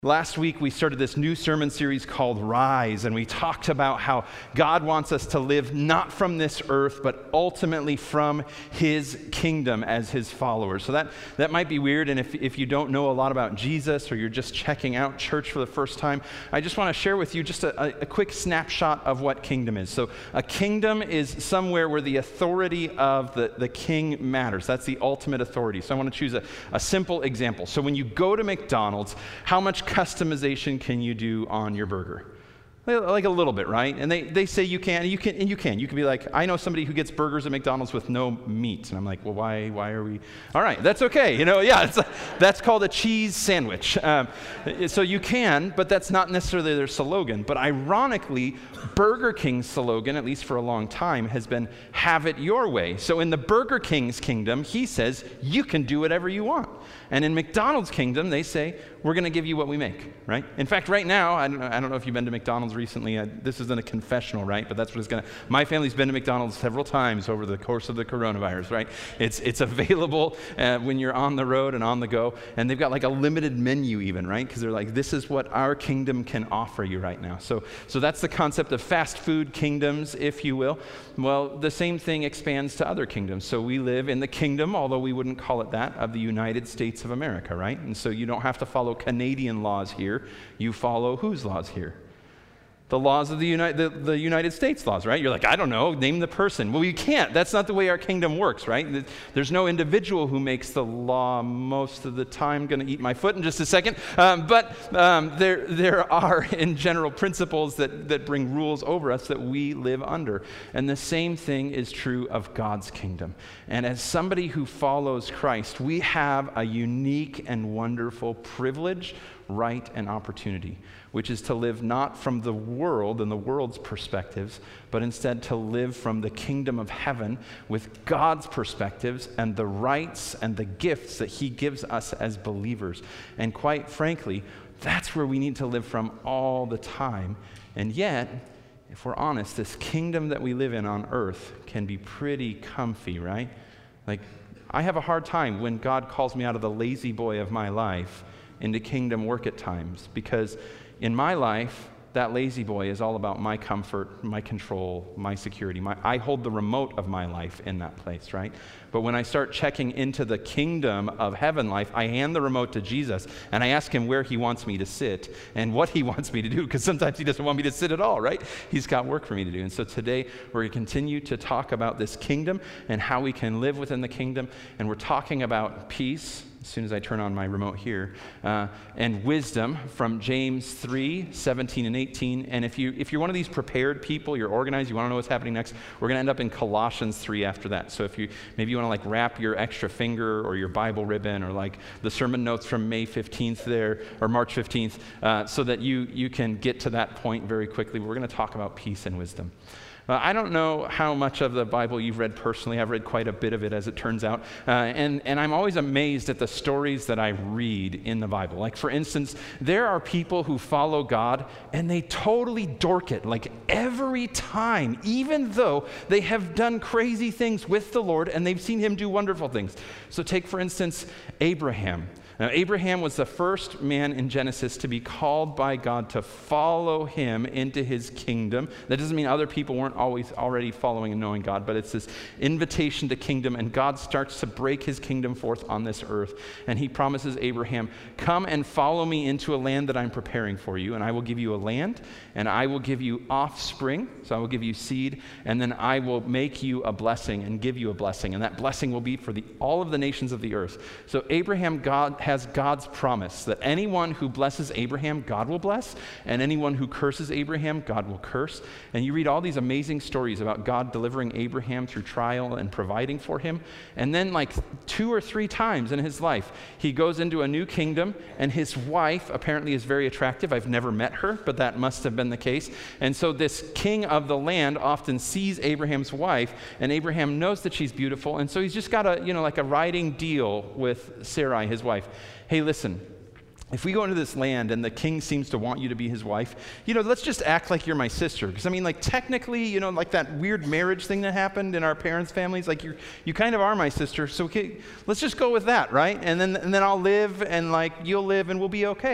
Last week, we started this new sermon series called Rise, and we talked about how God wants us to live not from this earth, but ultimately from His kingdom as His followers. So that might be weird, and if you don't know a lot about Jesus or you're just checking out church for the first time, I just want to share with you just a quick snapshot of what kingdom is. So a kingdom is somewhere where the authority of the king matters. That's the ultimate authority. So I want to choose a simple example. So when you go to McDonald's, how much customization can you do on your burger? Like a little bit, right? And they say you can. You can be like, I know somebody who gets burgers at McDonald's with no meat. And I'm like, well, why are we? All right, that's okay. That's called a cheese sandwich. So you can, but that's not necessarily their slogan. But ironically, Burger King's slogan, at least for a long time, has been, have it your way. So in the Burger King's kingdom, he says, you can do whatever you want. And in McDonald's kingdom, they say, we're going to give you what we make, right? In fact, right now, I don't know if you've been to McDonald's recently. This isn't a confessional, right? But that's what it's going to. My family's been to McDonald's several times over the course of the coronavirus, right? It's available when you're on the road and on the go. And they've got like a limited menu even, right? Because they're like, this is what our kingdom can offer you right now. So that's the concept of fast food kingdoms, if you will. Well, the same thing expands to other kingdoms. So we live in the kingdom, although we wouldn't call it that, of the United States of America, right? And so you don't have to follow Canadian laws here. You follow whose laws here? The laws of the United States laws, right? You're like, I don't know, name the person. Well, you can't. That's not the way our kingdom works, right? There's no individual who makes the law most of the time. Going to eat my foot in just a second. But there are, in general, principles that bring rules over us that we live under. And the same thing is true of God's kingdom. And as somebody who follows Christ, we have a unique and wonderful privilege, right, and opportunity, which is to live not from the world and the world's perspectives, but instead to live from the kingdom of heaven with God's perspectives and the rights and the gifts that He gives us as believers. And quite frankly, that's where we need to live from all the time. And yet, if we're honest, this kingdom that we live in on earth can be pretty comfy, right? Like, I have a hard time when God calls me out of the lazy boy of my life into kingdom work at times, because in my life, that lazy boy is all about my comfort, my control, my security. I hold the remote of my life in that place, right? But when I start checking into the kingdom of heaven life, I hand the remote to Jesus, and I ask Him where He wants me to sit and what He wants me to do, because sometimes He doesn't want me to sit at all, right? He's got work for me to do. And so today, we're going to continue to talk about this kingdom and how we can live within the kingdom, and we're talking about peace, as soon as I turn on my remote here, and wisdom from James 3, 17 and 18. And if you're one of these prepared people, you're organized, you want to know what's happening next, we're going to end up in Colossians 3 after that. So if maybe you want to like wrap your extra finger or your Bible ribbon or like the sermon notes from May 15th there, or March 15th, so that you can get to that point very quickly. We're going to talk about peace and wisdom. I don't know how much of the Bible you've read personally. I've read quite a bit of it, as it turns out. And I'm always amazed at the stories that I read in the Bible. Like, for instance, there are people who follow God, and they totally dork it, like every time, even though they have done crazy things with the Lord, and they've seen Him do wonderful things. So take, for instance, Abraham. Now, Abraham was the first man in Genesis to be called by God to follow Him into His kingdom. That doesn't mean other people weren't always already following and knowing God, but it's this invitation to kingdom, and God starts to break His kingdom forth on this earth. And He promises Abraham, come and follow me into a land that I'm preparing for you, and I will give you a land, and I will give you offspring, so I will give you seed, and then I will make you a blessing and give you a blessing, and that blessing will be for all of the nations of the earth. So Abraham, God has God's promise that anyone who blesses Abraham, God will bless, and anyone who curses Abraham, God will curse. And you read all these amazing stories about God delivering Abraham through trial and providing for him. And then like 2 or 3 times in his life, he goes into a new kingdom, and his wife apparently is very attractive. I've never met her, but that must have been the case. And so this king of the land often sees Abraham's wife, and Abraham knows that she's beautiful, and so he's just got like a writing deal with Sarai, his wife. Hey, listen, if we go into this land and the king seems to want you to be his wife, let's just act like you're my sister. Because, technically, like that weird marriage thing that happened in our parents' families, like you kind of are my sister, so let's just go with that, right? And then I'll live, and you'll live, and we'll be okay.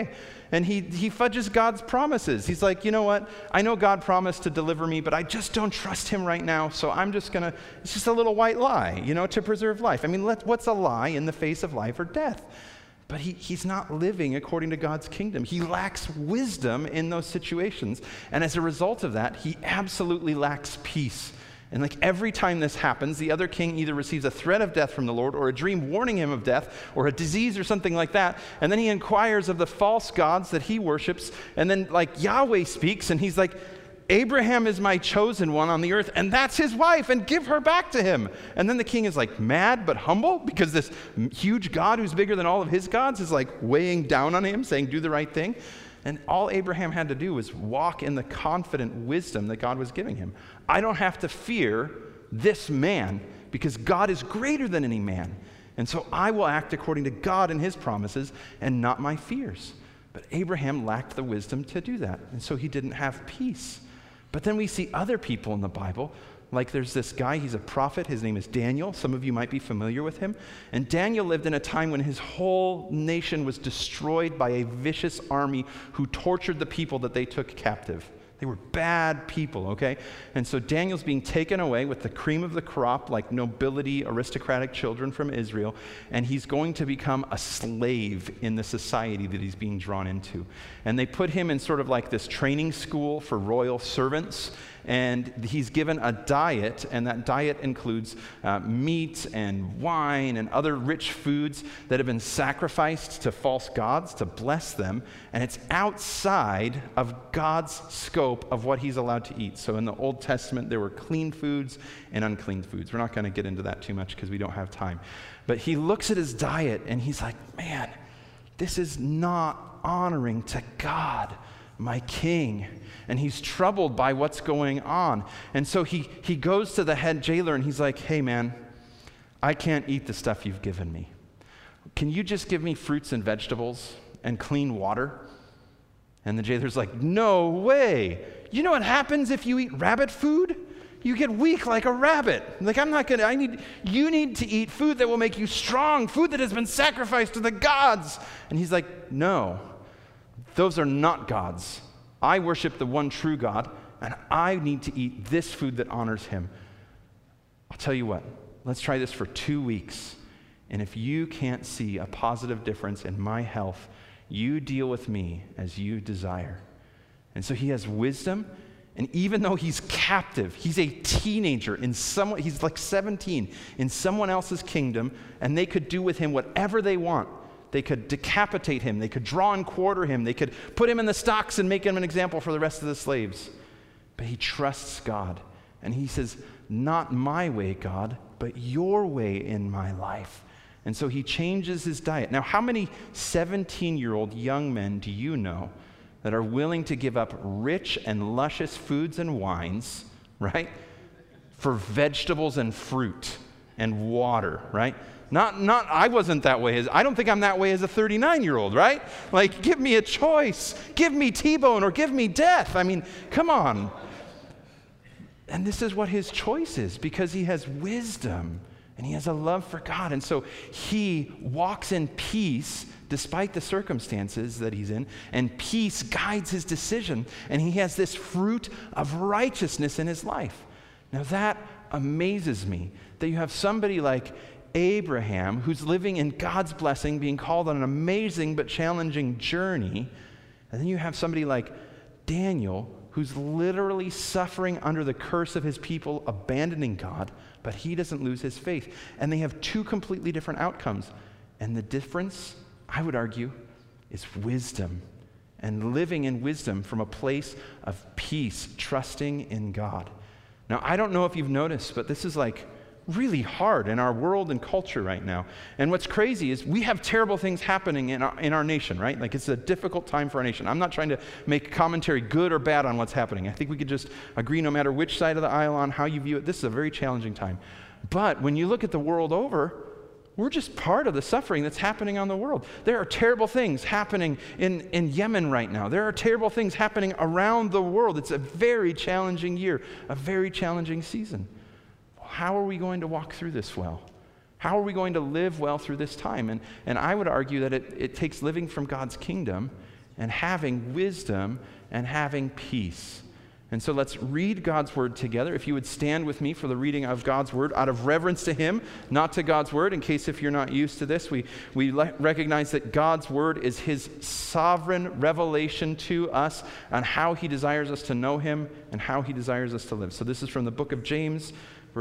And he fudges God's promises. He's like, you know what? I know God promised to deliver me, but I just don't trust him right now, so I'm just going to, it's just a little white lie, to preserve life. I mean, what's a lie in the face of life or death? But he's not living according to God's kingdom. He lacks wisdom in those situations. And as a result of that, he absolutely lacks peace. And like every time this happens, the other king either receives a threat of death from the Lord or a dream warning him of death or a disease or something like that. And then he inquires of the false gods that he worships. And then like Yahweh speaks and he's like, Abraham is my chosen one on the earth, and that's his wife, and give her back to him. And then the king is like mad but humble because this huge God who's bigger than all of his gods is like weighing down on him, saying, do the right thing. And all Abraham had to do was walk in the confident wisdom that God was giving him. I don't have to fear this man because God is greater than any man. And so I will act according to God and his promises and not my fears. But Abraham lacked the wisdom to do that, and so he didn't have peace. But then we see other people in the Bible, like there's this guy, he's a prophet, his name is Daniel. Some of you might be familiar with him. And Daniel lived in a time when his whole nation was destroyed by a vicious army who tortured the people that they took captive. They were bad people, okay? And so Daniel's being taken away with the cream of the crop, like nobility, aristocratic children from Israel, and he's going to become a slave in the society that he's being drawn into. And they put him in sort of like this training school for royal servants, and he's given a diet, and that diet includes meat and wine and other rich foods that have been sacrificed to false gods to bless them, and it's outside of God's scope of what he's allowed to eat. So in the Old Testament, there were clean foods and unclean foods. We're not going to get into that too much because we don't have time. But he looks at his diet, and he's like, man, this is not honoring to God, my king. And he's troubled by what's going on. And so he goes to the head jailer and he's like, hey man, I can't eat the stuff you've given me. Can you just give me fruits and vegetables and clean water? And the jailer's like, no way. You know what happens if you eat rabbit food? You get weak like a rabbit. Like, you need to eat food that will make you strong, food that has been sacrificed to the gods. And he's like, no, those are not gods. I worship the one true God, and I need to eat this food that honors him. I'll tell you what, let's try this for 2 weeks. And if you can't see a positive difference in my health, you deal with me as you desire. And so he has wisdom, and even though he's captive, he's a teenager he's like 17 in someone else's kingdom, and they could do with him whatever they want. They could decapitate him. They could draw and quarter him. They could put him in the stocks and make him an example for the rest of the slaves. But he trusts God. And he says, not my way, God, but your way in my life. And so he changes his diet. Now, how many 17-year-old young men do you know that are willing to give up rich and luscious foods and wines, right, for vegetables and fruit and water, right? I wasn't that way. I don't think I'm that way as a 39-year-old, right? Like, give me a choice. Give me T-bone or give me death. I mean, come on. And this is what his choice is because he has wisdom and he has a love for God. And so he walks in peace despite the circumstances that he's in, and peace guides his decision, and he has this fruit of righteousness in his life. Now that amazes me, that you have somebody like Abraham, who's living in God's blessing, being called on an amazing but challenging journey. And then you have somebody like Daniel, who's literally suffering under the curse of his people abandoning God, but he doesn't lose his faith. And they have two completely different outcomes. And the difference, I would argue, is wisdom. And living in wisdom from a place of peace, trusting in God. Now, I don't know if you've noticed, but this is like really hard in our world and culture right now. And what's crazy is we have terrible things happening in our nation, right? Like, it's a difficult time for our nation. I'm not trying to make commentary good or bad on what's happening. I think we could just agree no matter which side of the aisle on how you view it. This is a very challenging time. But when you look at the world over, we're just part of the suffering that's happening on the world. There are terrible things happening in Yemen right now. There are terrible things happening around the world. It's a very challenging year, a very challenging season. How are we going to walk through this well? How are we going to live well through this time? And I would argue that it takes living from God's kingdom and having wisdom and having peace. And so let's read God's word together. If you would stand with me for the reading of God's word out of reverence to him, not to God's word. In case if you're not used to this, we recognize that God's word is his sovereign revelation to us on how he desires us to know him and how he desires us to live. So this is from the book of James,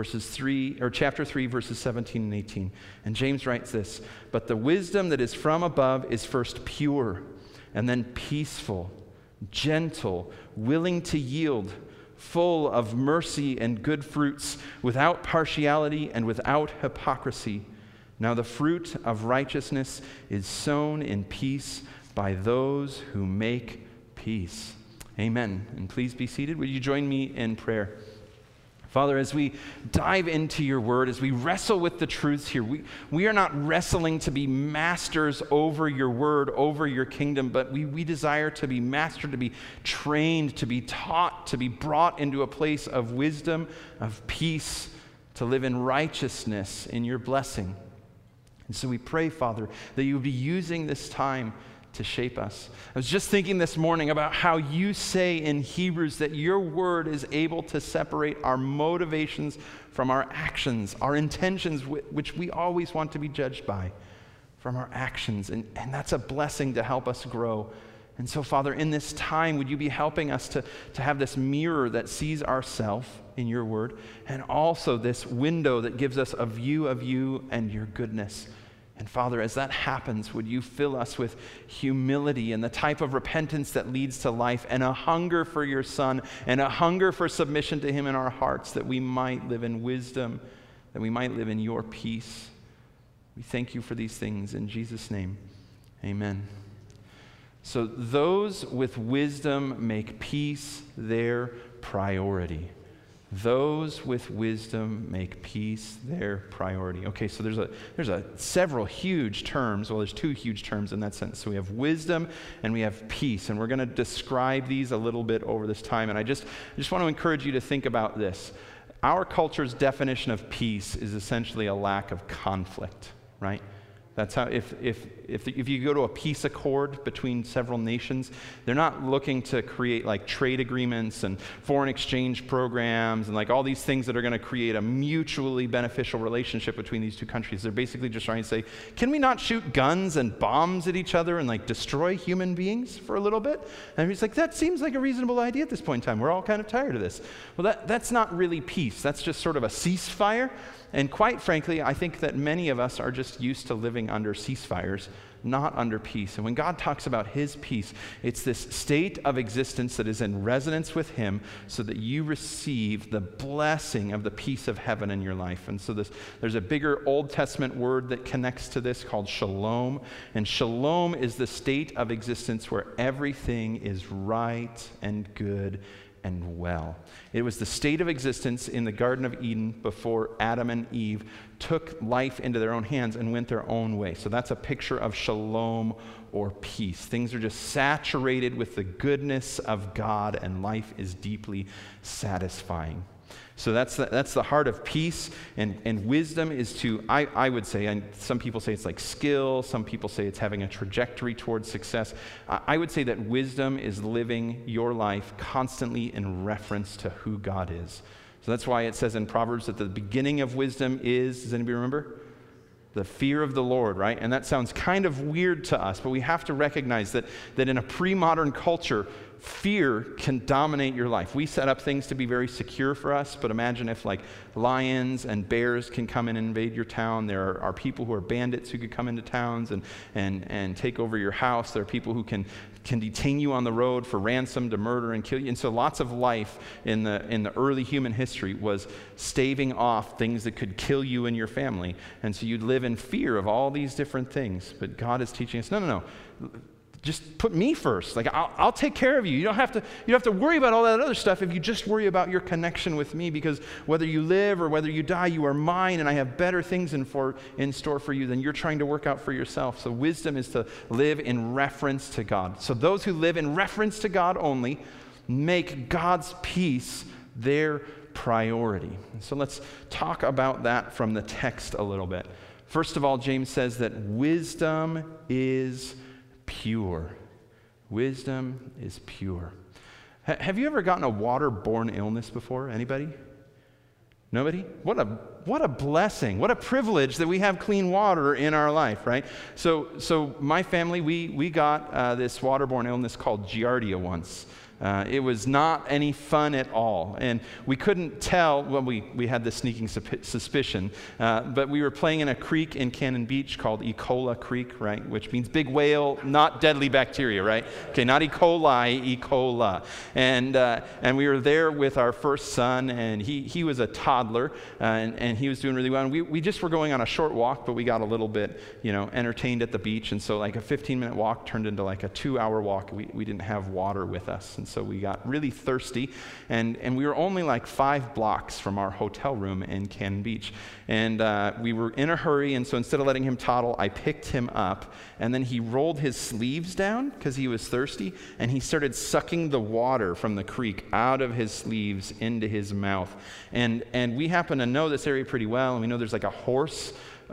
chapter 3, verses 17 and 18. And James writes this, "But the wisdom that is from above is first pure, and then peaceful, gentle, willing to yield, full of mercy and good fruits, without partiality and without hypocrisy. Now the fruit of righteousness is sown in peace by those who make peace." Amen. And please be seated. Would you join me in prayer? Father, as we dive into your word, as we wrestle with the truths here, we are not wrestling to be masters over your word, over your kingdom, but we desire to be mastered, to be trained, to be taught, to be brought into a place of wisdom, of peace, to live in righteousness in your blessing. And so we pray, Father, that you would be using this time to shape us. I was just thinking this morning about how you say in Hebrews that your word is able to separate our motivations from our actions, our intentions, which we always want to be judged by, from our actions. And that's a blessing to help us grow. And so, Father, in this time, would you be helping us to have this mirror that sees ourselves in your word, and also this window that gives us a view of you and your goodness. And Father, as that happens, would you fill us with humility and the type of repentance that leads to life, and a hunger for your Son, and a hunger for submission to him in our hearts, that we might live in wisdom, that we might live in your peace. We thank you for these things in Jesus' name. Amen. So those with wisdom make peace their priority. Those with wisdom make peace their priority. Okay, so there's several huge terms. Well, there's two huge terms in that sentence. So we have wisdom and we have peace, and we're going to describe these a little bit over this time. And I just want to encourage you to think about this. Our culture's definition of peace is essentially a lack of conflict, right? That's how, if you go to a peace accord between several nations, they're not looking to create like trade agreements and foreign exchange programs and like all these things that are going to create a mutually beneficial relationship between these two countries. They're basically just trying to say, can we not shoot guns and bombs at each other and like destroy human beings for a little bit? And he's like, that seems like a reasonable idea at this point in time. We're all kind of tired of this. Well, that's not really peace. That's just sort of a ceasefire. And quite frankly, I think that many of us are just used to living under ceasefires, not under peace. And when God talks about his peace, it's this state of existence that is in resonance with him so that you receive the blessing of the peace of heaven in your life. And so there's a bigger Old Testament word that connects to this called shalom. And shalom is the state of existence where everything is right and good and well. It was the state of existence in the Garden of Eden before Adam and Eve took life into their own hands and went their own way. So that's a picture of shalom or peace. Things are just saturated with the goodness of God, and life is deeply satisfying. So that's the heart of peace, and wisdom is to, I would say, and some people say it's like skill, some people say it's having a trajectory towards success. I would say that wisdom is living your life constantly in reference to who God is. So that's why it says in Proverbs that the beginning of wisdom is, does anybody remember? The fear of the Lord, right? And that sounds kind of weird to us, but we have to recognize that in a pre-modern culture, fear can dominate your life. We set up things to be very secure for us, but imagine if like lions and bears can come in and invade your town. There are people who are bandits who could come into towns and take over your house. There are people who can detain you on the road for ransom, to murder and kill you. And so lots of life in the early human history was staving off things that could kill you and your family. And so you'd live in fear of all these different things. But God is teaching us, no. Just put me first. Like I'll take care of you. You don't have to worry about all that other stuff if you just worry about your connection with me, because whether you live or whether you die, you are mine, and I have better things in store for you than you're trying to work out for yourself. So wisdom is to live in reference to God. So those who live in reference to God only make God's peace their priority. So let's talk about that from the text a little bit. First of all, James says that wisdom is pure. Wisdom is pure. Have you ever gotten a waterborne illness before? Anybody? Nobody? What a blessing. What a privilege that we have clean water in our life, right? So my family, we got this waterborne illness called Giardia once. It was not any fun at all. And we couldn't tell, well, we had this sneaking suspicion, but we were playing in a creek in Cannon Beach called E. coli Creek, right? Which means big whale, not deadly bacteria, right? Okay, not E. coli, E. cola. And we were there with our first son, and he was a toddler, and he was doing really well. And we just were going on a short walk, but we got a little bit, entertained at the beach. And so like a 15-minute walk turned into like a 2-hour walk. We didn't have water with us. And so we got really thirsty, and we were only like 5 blocks from our hotel room in Cannon Beach. And we were in a hurry, and so instead of letting him toddle, I picked him up, and then he rolled his sleeves down because he was thirsty, and he started sucking the water from the creek out of his sleeves into his mouth. And we happen to know this area pretty well, and we know there's like a horse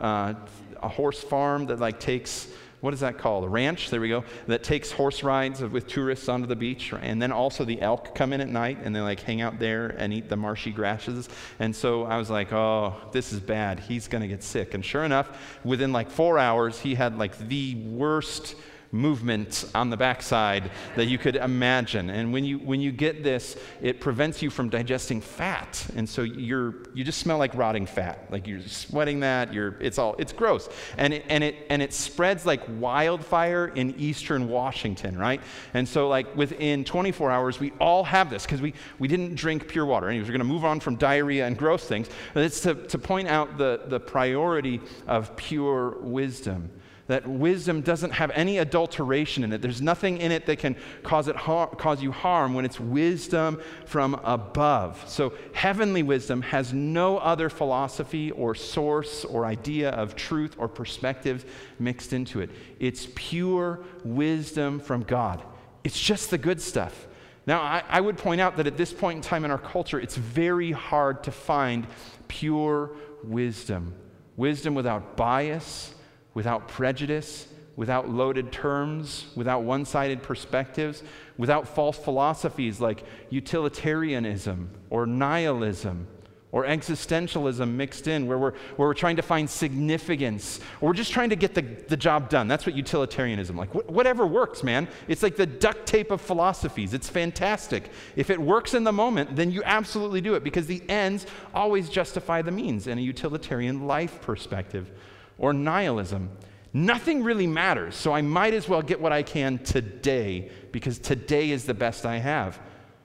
farm that like takes, what is that called? A ranch, there we go, that takes horse rides with tourists onto the beach. And then also the elk come in at night and they like hang out there and eat the marshy grasses. And so I was like, oh, this is bad. He's going to get sick. And sure enough, within like 4 hours, he had like the worst movement on the backside that you could imagine. And when you get this, it prevents you from digesting fat, and so you just smell like rotting fat, like you're sweating that. It's gross, and it spreads like wildfire in eastern Washington, right? And so like within 24 hours, we all have this because we didn't drink pure water. Anyways, we're going to move on from diarrhea and gross things, but it's to point out the priority of pure wisdom. That wisdom doesn't have any adulteration in it. There's nothing in it that can cause you harm when it's wisdom from above. So heavenly wisdom has no other philosophy or source or idea of truth or perspective mixed into it. It's pure wisdom from God. It's just the good stuff. Now, I would point out that at this point in time in our culture, it's very hard to find pure wisdom. Wisdom without bias, without prejudice, without loaded terms, without one-sided perspectives, without false philosophies like utilitarianism or nihilism or existentialism mixed in, where we're trying to find significance, or we're just trying to get the job done. That's what utilitarianism, like whatever works, man. It's like the duct tape of philosophies. It's fantastic. If it works in the moment, then you absolutely do it, because the ends always justify the means in a utilitarian life perspective. Or nihilism. Nothing really matters, so I might as well get what I can today, because today is the best I have.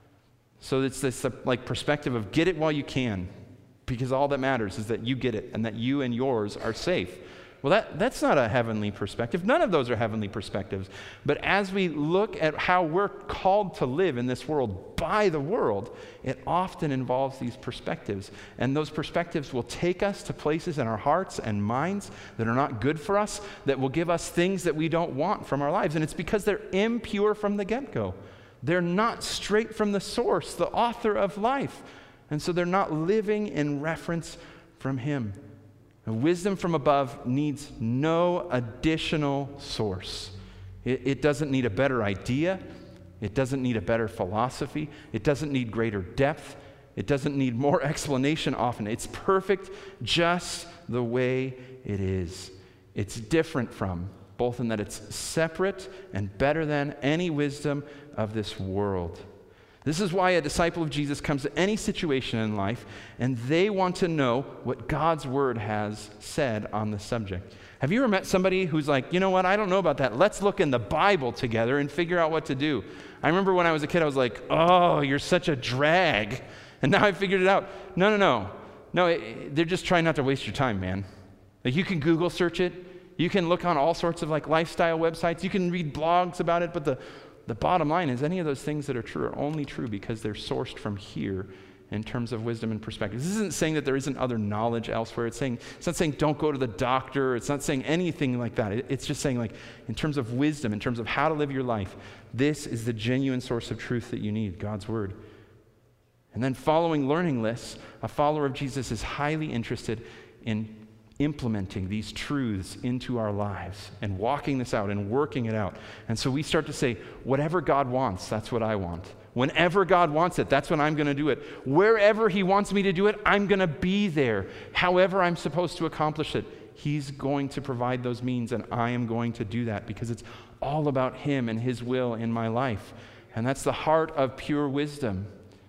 So it's this like perspective of get it while you can, because all that matters is that you get it and that you and yours are safe. Well, that's not a heavenly perspective. None of those are heavenly perspectives. But as we look at how we're called to live in this world by the world, it often involves these perspectives. And those perspectives will take us to places in our hearts and minds that are not good for us, that will give us things that we don't want from our lives. And it's because they're impure from the get-go. They're not straight from the source, the author of life. And so they're not living in reference from Him. And wisdom from above needs no additional source. It doesn't need a better idea. It doesn't need a better philosophy. It doesn't need greater depth. It doesn't need more explanation often. It's perfect just the way it is. It's different from, both in that it's separate and better than any wisdom of this world. This is why a disciple of Jesus comes to any situation in life, and they want to know what God's Word has said on the subject. Have you ever met somebody who's like, you know what, I don't know about that. Let's look in the Bible together and figure out what to do. I remember when I was a kid, I was like, oh, you're such a drag. And now I figured it out. No, they're just trying not to waste your time, man. Like, you can Google search it. You can look on all sorts of like lifestyle websites. You can read blogs about it, but the bottom line is any of those things that are true are only true because they're sourced from here in terms of wisdom and perspective. This isn't saying that there isn't other knowledge elsewhere. It's not saying don't go to the doctor. It's not saying anything like that. It's just saying, like, in terms of wisdom, in terms of how to live your life, this is the genuine source of truth that you need, God's Word. And then following learning lists, a follower of Jesus is highly interested in implementing these truths into our lives and walking this out and working it out. And so we start to say, whatever God wants, that's what I want. Whenever God wants it, that's when I'm going to do it. Wherever he wants me to do it, I'm going to be there. However I'm supposed to accomplish it, he's going to provide those means, and I am going to do that because it's all about him and his will in my life. And that's the heart of pure wisdom.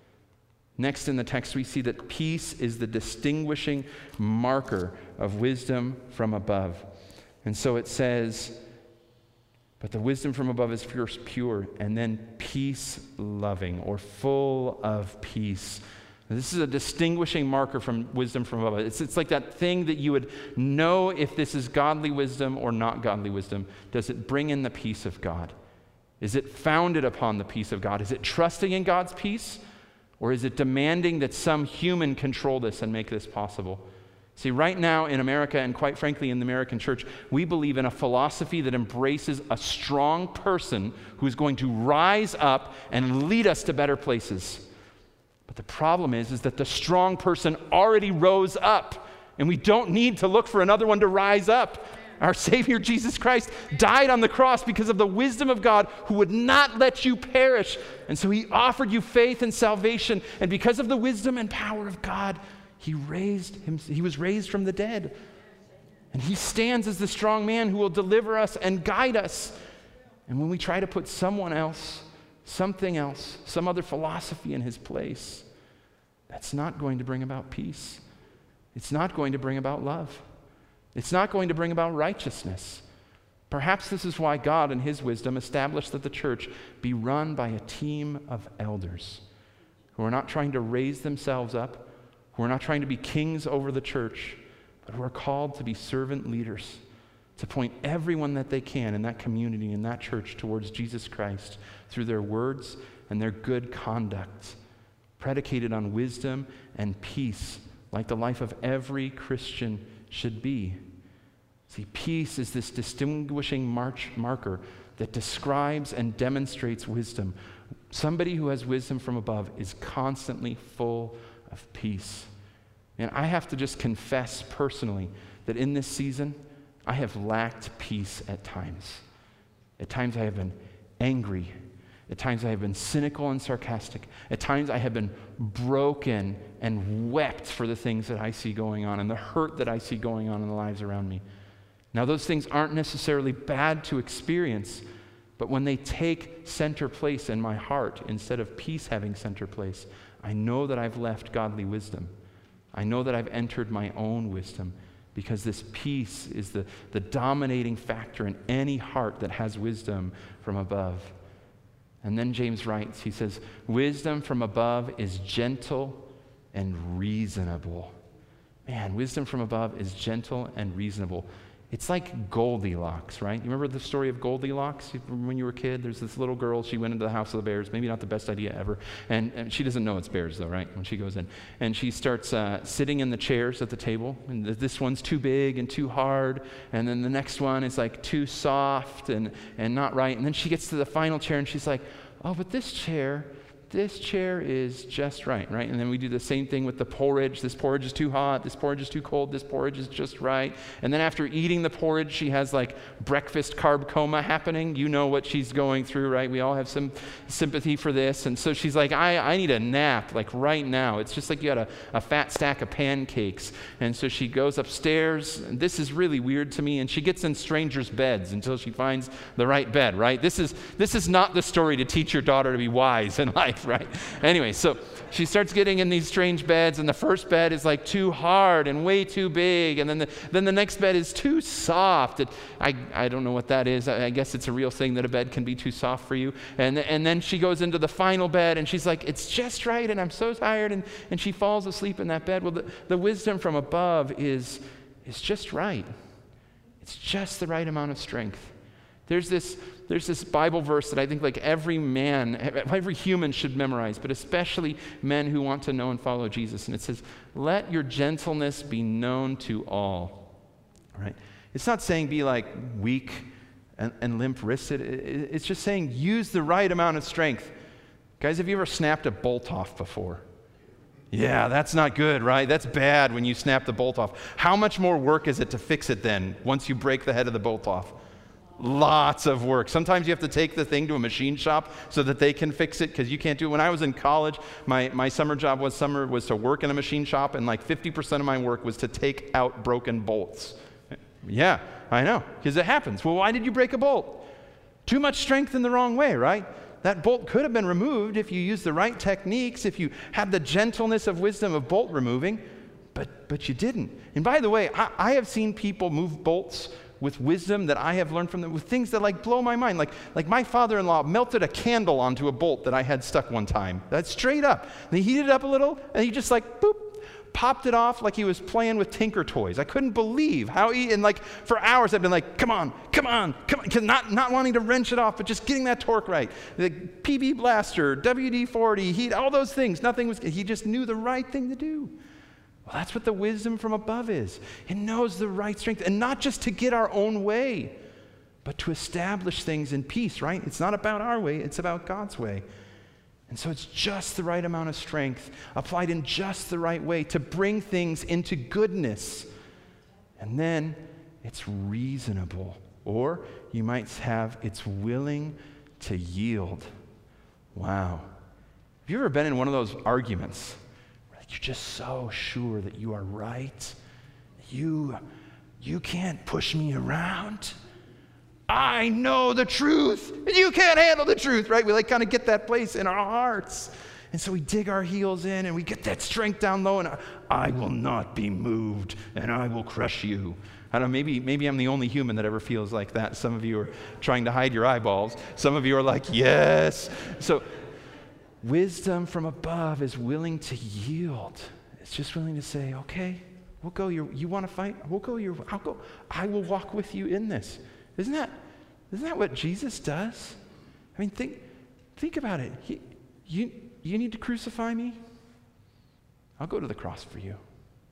Next in the text, we see that peace is the distinguishing marker of wisdom from above. And so it says, but the wisdom from above is first pure, and then peace-loving, or full of peace. Now, this is a distinguishing marker from wisdom from above. It's like that thing that you would know if this is godly wisdom or not godly wisdom. Does it bring in the peace of God? Is it founded upon the peace of God? Is it trusting in God's peace? Or is it demanding that some human control this and make this possible? See, right now in America, and quite frankly in the American church, we believe in a philosophy that embraces a strong person who is going to rise up and lead us to better places. But the problem is that the strong person already rose up, and we don't need to look for another one to rise up. Our Savior Jesus Christ died on the cross because of the wisdom of God, who would not let you perish. And so he offered you faith and salvation. And because of the wisdom and power of God, he was raised from the dead. And he stands as the strong man who will deliver us and guide us. And when we try to put someone else, something else, some other philosophy in his place, that's not going to bring about peace. It's not going to bring about love. It's not going to bring about righteousness. Perhaps this is why God, in his wisdom, established that the church be run by a team of elders who are not trying to raise themselves up, who are not trying to be kings over the church, but who are called to be servant leaders, to point everyone that they can in that community, in that church, towards Jesus Christ through their words and their good conduct, predicated on wisdom and peace, like the life of every Christian should be. See, peace is this distinguishing marker that describes and demonstrates wisdom. Somebody who has wisdom from above is constantly full of peace. And I have to just confess personally that in this season, I have lacked peace at times. At times I have been angry. At times I have been cynical and sarcastic. At times I have been broken and wept for the things that I see going on and the hurt that I see going on in the lives around me. Now, those things aren't necessarily bad to experience, but when they take center place in my heart instead of peace having center place, I know that I've left godly wisdom. I know that I've entered my own wisdom, because this peace is the dominating factor in any heart that has wisdom from above. And then James writes, he says, wisdom from above is gentle and reasonable. Man, wisdom from above is gentle and reasonable. It's like Goldilocks, right? You remember the story of Goldilocks when you were a kid? There's this little girl, she went into the house of the bears, maybe not the best idea ever. And she doesn't know it's bears though, right? When she goes in. And she starts sitting in the chairs at the table. And this one's too big and too hard. And then the next one is like too soft and not right. And then she gets to the final chair and she's like, oh, but this chair is just right? And then we do the same thing with the porridge. This porridge is too hot. This porridge is too cold. This porridge is just right. And then after eating the porridge, she has like breakfast carb coma happening. You know what she's going through, right? We all have some sympathy for this. And so she's like, I need a nap, like right now. It's just like you had a fat stack of pancakes. And so she goes upstairs. And this is really weird to me. And she gets in strangers' beds until she finds the right bed, right? This is not the story to teach your daughter to be wise in life. Right? Anyway, so she starts getting in these strange beds, and the first bed is like too hard and way too big, and then the next bed is too soft. I don't know what that is. I guess it's a real thing that a bed can be too soft for you. And then she goes into the final bed, and she's like, it's just right, and I'm so tired, and she falls asleep in that bed. Well, the wisdom from above is just right. It's just the right amount of strength. There's this Bible verse that I think like every human should memorize, but especially men who want to know and follow Jesus. And it says, let your gentleness be known to all. Right? It's not saying be like weak and limp-wristed. It's just saying use the right amount of strength. Guys, have you ever snapped a bolt off before? Yeah, that's not good, right? That's bad when you snap the bolt off. How much more work is it to fix it then once you break the head of the bolt off? Lots of work. Sometimes you have to take the thing to a machine shop so that they can fix it because you can't do it. When I was in college, my summer job was to work in a machine shop, and like 50% of my work was to take out broken bolts. Yeah, I know, because it happens. Well, why did you break a bolt? Too much strength in the wrong way, right? That bolt could have been removed if you used the right techniques, if you had the gentleness of wisdom of bolt removing, but you didn't. And by the way, I have seen people move bolts with wisdom that I have learned from them, with things that like blow my mind. Like my father-in-law melted a candle onto a bolt that I had stuck one time. That's straight up. And he heated it up a little, and he just like, boop, popped it off like he was playing with Tinker Toys. I couldn't believe how and like for hours I've been like, come on, because not wanting to wrench it off, but just getting that torque right. The PB Blaster, WD-40, all those things, he just knew the right thing to do. Well, that's what the wisdom from above is. It knows the right strength, and not just to get our own way, but to establish things in peace, right? It's not about our way, it's about God's way. And so it's just the right amount of strength, applied in just the right way to bring things into goodness. And then it's reasonable, or you might have it's willing to yield. Wow. Have you ever been in one of those arguments? You're just so sure that you are right. You can't push me around. I know the truth, and you can't handle the truth, right? We like kind of get that place in our hearts. And so we dig our heels in, and we get that strength down low, and I will not be moved, and I will crush you. I don't know, maybe I'm the only human that ever feels like that. Some of you are trying to hide your eyeballs. Some of you are like, yes. So wisdom from above is willing to yield. It's just willing to say, okay, we'll go. You want to fight? We'll go. I'll go. I will walk with you in this. Isn't that what Jesus does? I mean, think about it. You need to crucify me? I'll go to the cross for you.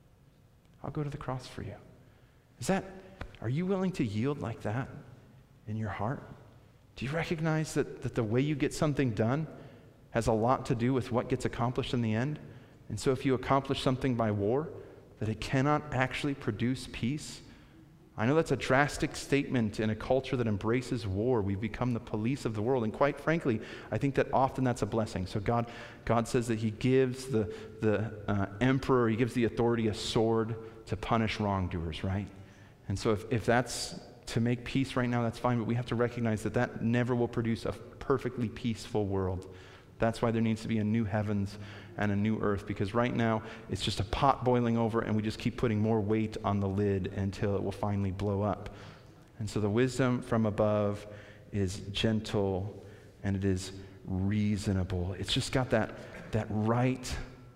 I'll go to the cross for you. Are you willing to yield like that in your heart? Do you recognize that the way you get something done has a lot to do with what gets accomplished in the end? And so if you accomplish something by war, that it cannot actually produce peace? I know that's a drastic statement in a culture that embraces war. We've become the police of the world. And quite frankly, I think that often that's a blessing. So God says that he gives the emperor, he gives the authority a sword to punish wrongdoers, right? And so if that's to make peace right now, that's fine. But we have to recognize that never will produce a perfectly peaceful world. That's why there needs to be a new heavens and a new earth, because right now it's just a pot boiling over, and we just keep putting more weight on the lid until it will finally blow up. And so the wisdom from above is gentle, and it is reasonable. It's just got that right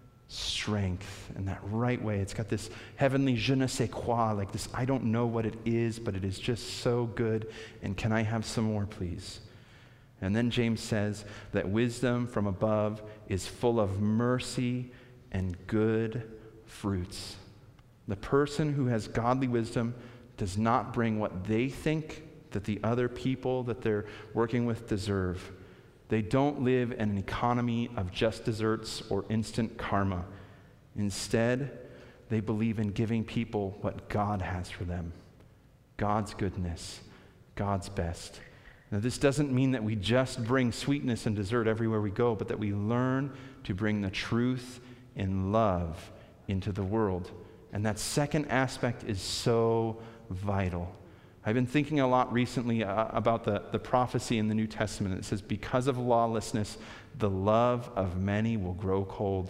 strength and that right way. It's got this heavenly je ne sais quoi, like this I don't know what it is, but it is just so good, and can I have some more, please? And then James says that wisdom from above is full of mercy and good fruits. The person who has godly wisdom does not bring what they think that the other people that they're working with deserve. They don't live in an economy of just desserts or instant karma. Instead, they believe in giving people what God has for them. God's goodness, God's best. Now, this doesn't mean that we just bring sweetness and dessert everywhere we go, but that we learn to bring the truth and love into the world. And that second aspect is so vital. I've been thinking a lot recently about the prophecy in the New Testament. It says, because of lawlessness, the love of many will grow cold.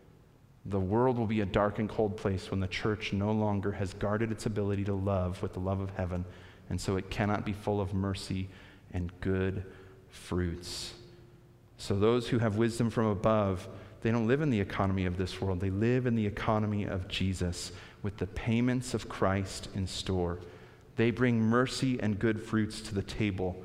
The world will be a dark and cold place when the church no longer has guarded its ability to love with the love of heaven, and so it cannot be full of mercy and good fruits. So those who have wisdom from above, they don't live in the economy of this world. They live in the economy of Jesus with the payments of Christ in store. They bring mercy and good fruits to the table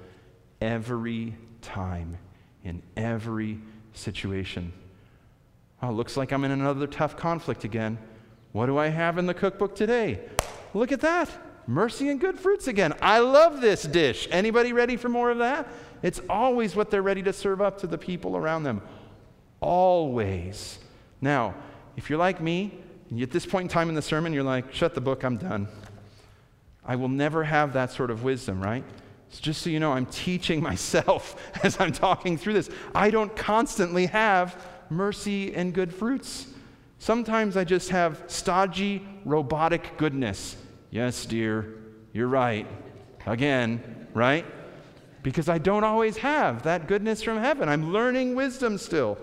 every time, in every situation. Oh, looks like I'm in another tough conflict again. What do I have in the cookbook today? Look at that. Mercy and good fruits again. I love this dish. Anybody ready for more of that? It's always what they're ready to serve up to the people around them. Always. Now, if you're like me, and at this point in time in the sermon, you're like, shut the book, I'm done. I will never have that sort of wisdom, right? So just so you know, I'm teaching myself as I'm talking through this. I don't constantly have mercy and good fruits. Sometimes I just have stodgy, robotic goodness. Yes, dear, you're right. Again, right? Because I don't always have that goodness from heaven. I'm learning wisdom still.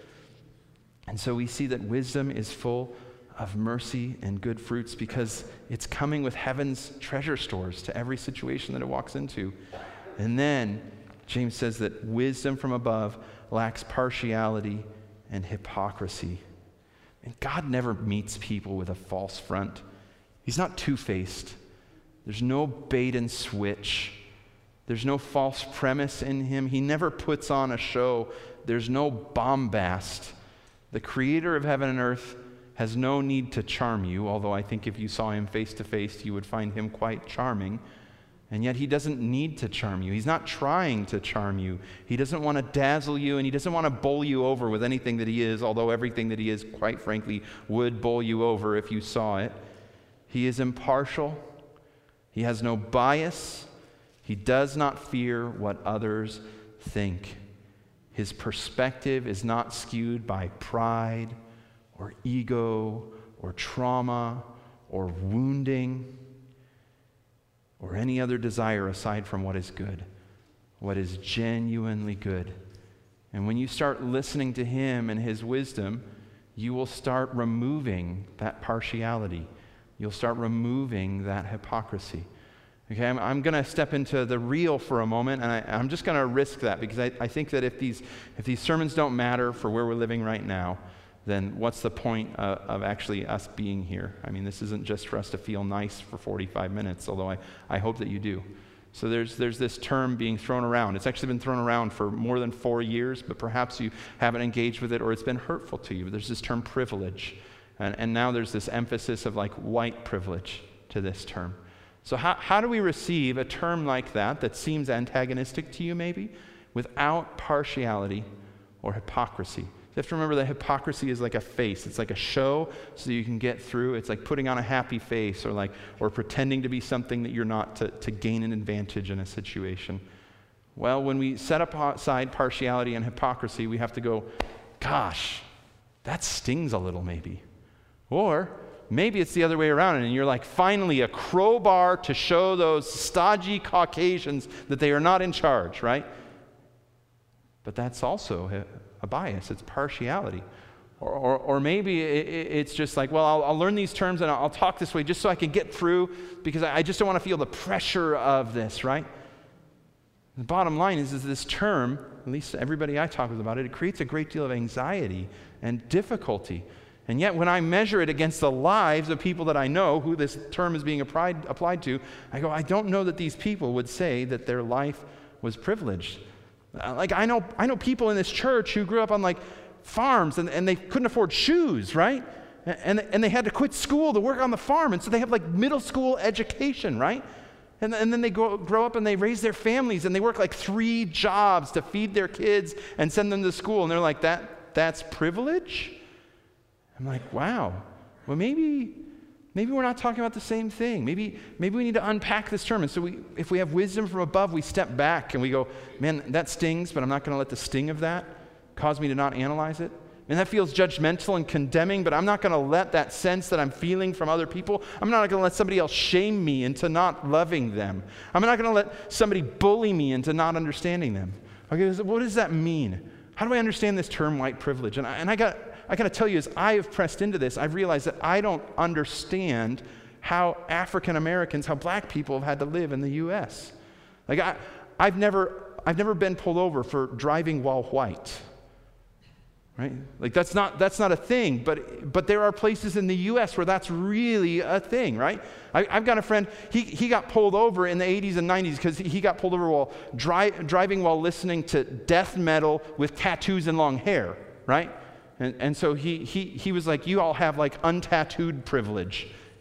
And so we see that wisdom is full of mercy and good fruits because it's coming with heaven's treasure stores to every situation that it walks into. And then James says that wisdom from above lacks partiality and hypocrisy. And God never meets people with a false front. He's not two-faced. There's no bait and switch. There's no false premise in him. He never puts on a show. There's no bombast. The creator of heaven and earth has no need to charm you, although I think if you saw him face to face, you would find him quite charming. And yet he doesn't need to charm you. He's not trying to charm you. He doesn't want to dazzle you, and he doesn't want to bowl you over with anything that he is, although everything that he is, quite frankly, would bowl you over if you saw it. He is impartial. He has no bias. He does not fear what others think. His perspective is not skewed by pride or ego or trauma or wounding or any other desire aside from what is good, what is genuinely good. And when you start listening to him and his wisdom, you will start removing that partiality. You'll start removing that hypocrisy. Okay, I'm going to step into the real for a moment, and I'm just going to risk that because I think that if these sermons don't matter for where we're living right now, then what's the point of actually us being here? I mean, this isn't just for us to feel nice for 45 minutes, although I hope that you do. So there's this term being thrown around. It's actually been thrown around for more than 4 years, but perhaps you haven't engaged with it or it's been hurtful to you. There's this term privilege, and now there's this emphasis of like white privilege to this term. So how do we receive a term like that seems antagonistic to you maybe, without partiality or hypocrisy? You have to remember that hypocrisy is like a face. It's like a show so you can get through. It's like putting on a happy face or pretending to be something that you're not to gain an advantage in a situation. Well, when we set aside partiality and hypocrisy, we have to go, gosh, that stings a little maybe. Or maybe it's the other way around and you're like finally a crowbar to show those stodgy Caucasians that they are not in charge, right? But that's also a bias. It's partiality. Or maybe it's just like, well, I'll learn these terms and I'll talk this way just so I can get through because I just don't want to feel the pressure of this, right? The bottom line is this term, at least everybody I talk with about it, it creates a great deal of anxiety and difficulty. And yet when I measure it against the lives of people that I know who this term is being applied to, I go, I don't know that these people would say that their life was privileged. Like I know people in this church who grew up on like farms and they couldn't afford shoes, right? And they had to quit school to work on the farm, and so they have like middle school education, right? And then they grow up and they raise their families and they work like 3 jobs to feed their kids and send them to school, and they're like, that's privilege? I'm like, wow. Well, maybe we're not talking about the same thing. Maybe we need to unpack this term. And so if we have wisdom from above, we step back and we go, man, that stings, but I'm not going to let the sting of that cause me to not analyze it. And that feels judgmental and condemning, but I'm not going to let that sense that I'm feeling from other people, I'm not going to let somebody else shame me into not loving them. I'm not going to let somebody bully me into not understanding them. Okay, what does that mean? How do I understand this term white privilege? And I got to tell you, as I have pressed into this, I've realized that I don't understand how African Americans, how black people have had to live in the U.S. Like I've never been pulled over for driving while white. Right? Like that's not a thing, but there are places in the U.S. where that's really a thing, right? I've got a friend, he got pulled over in the 80s and 90s because he got pulled over while driving while listening to death metal with tattoos and long hair, right? And so he was like, you all have like untattooed privilege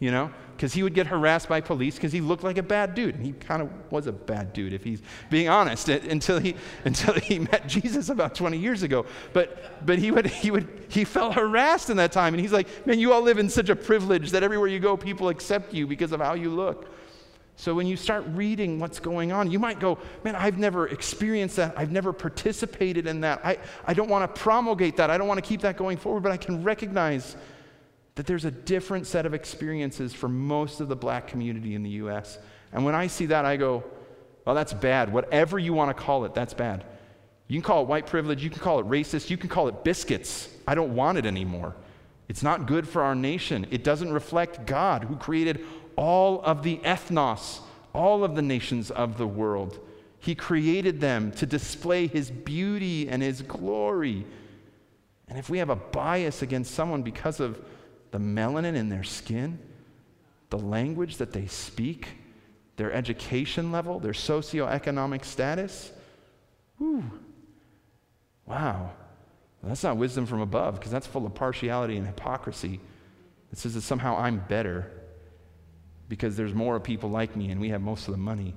because he would get harassed by police because he looked like a bad dude. And he kind of was a bad dude, if he's being honest, until he met Jesus about 20 years ago. But he felt harassed in that time. And he's like, man, you all live in such a privilege that everywhere you go, people accept you because of how you look. So when you start reading what's going on, you might go, man, I've never experienced that. I've never participated in that. I don't want to promulgate that. I don't want to keep that going forward, but I can recognize that there's a different set of experiences for most of the black community in the U.S. And when I see that, I go, well, that's bad. Whatever you want to call it, that's bad. You can call it white privilege. You can call it racist. You can call it biscuits. I don't want it anymore. It's not good for our nation. It doesn't reflect God, who created all of the ethnos, all of the nations of the world. He created them to display his beauty and his glory. And if we have a bias against someone because of the melanin in their skin, the language that they speak, their education level, their socioeconomic status, wow. Well, that's not wisdom from above, because that's full of partiality and hypocrisy. It says that somehow I'm better because there's more people like me and we have most of the money,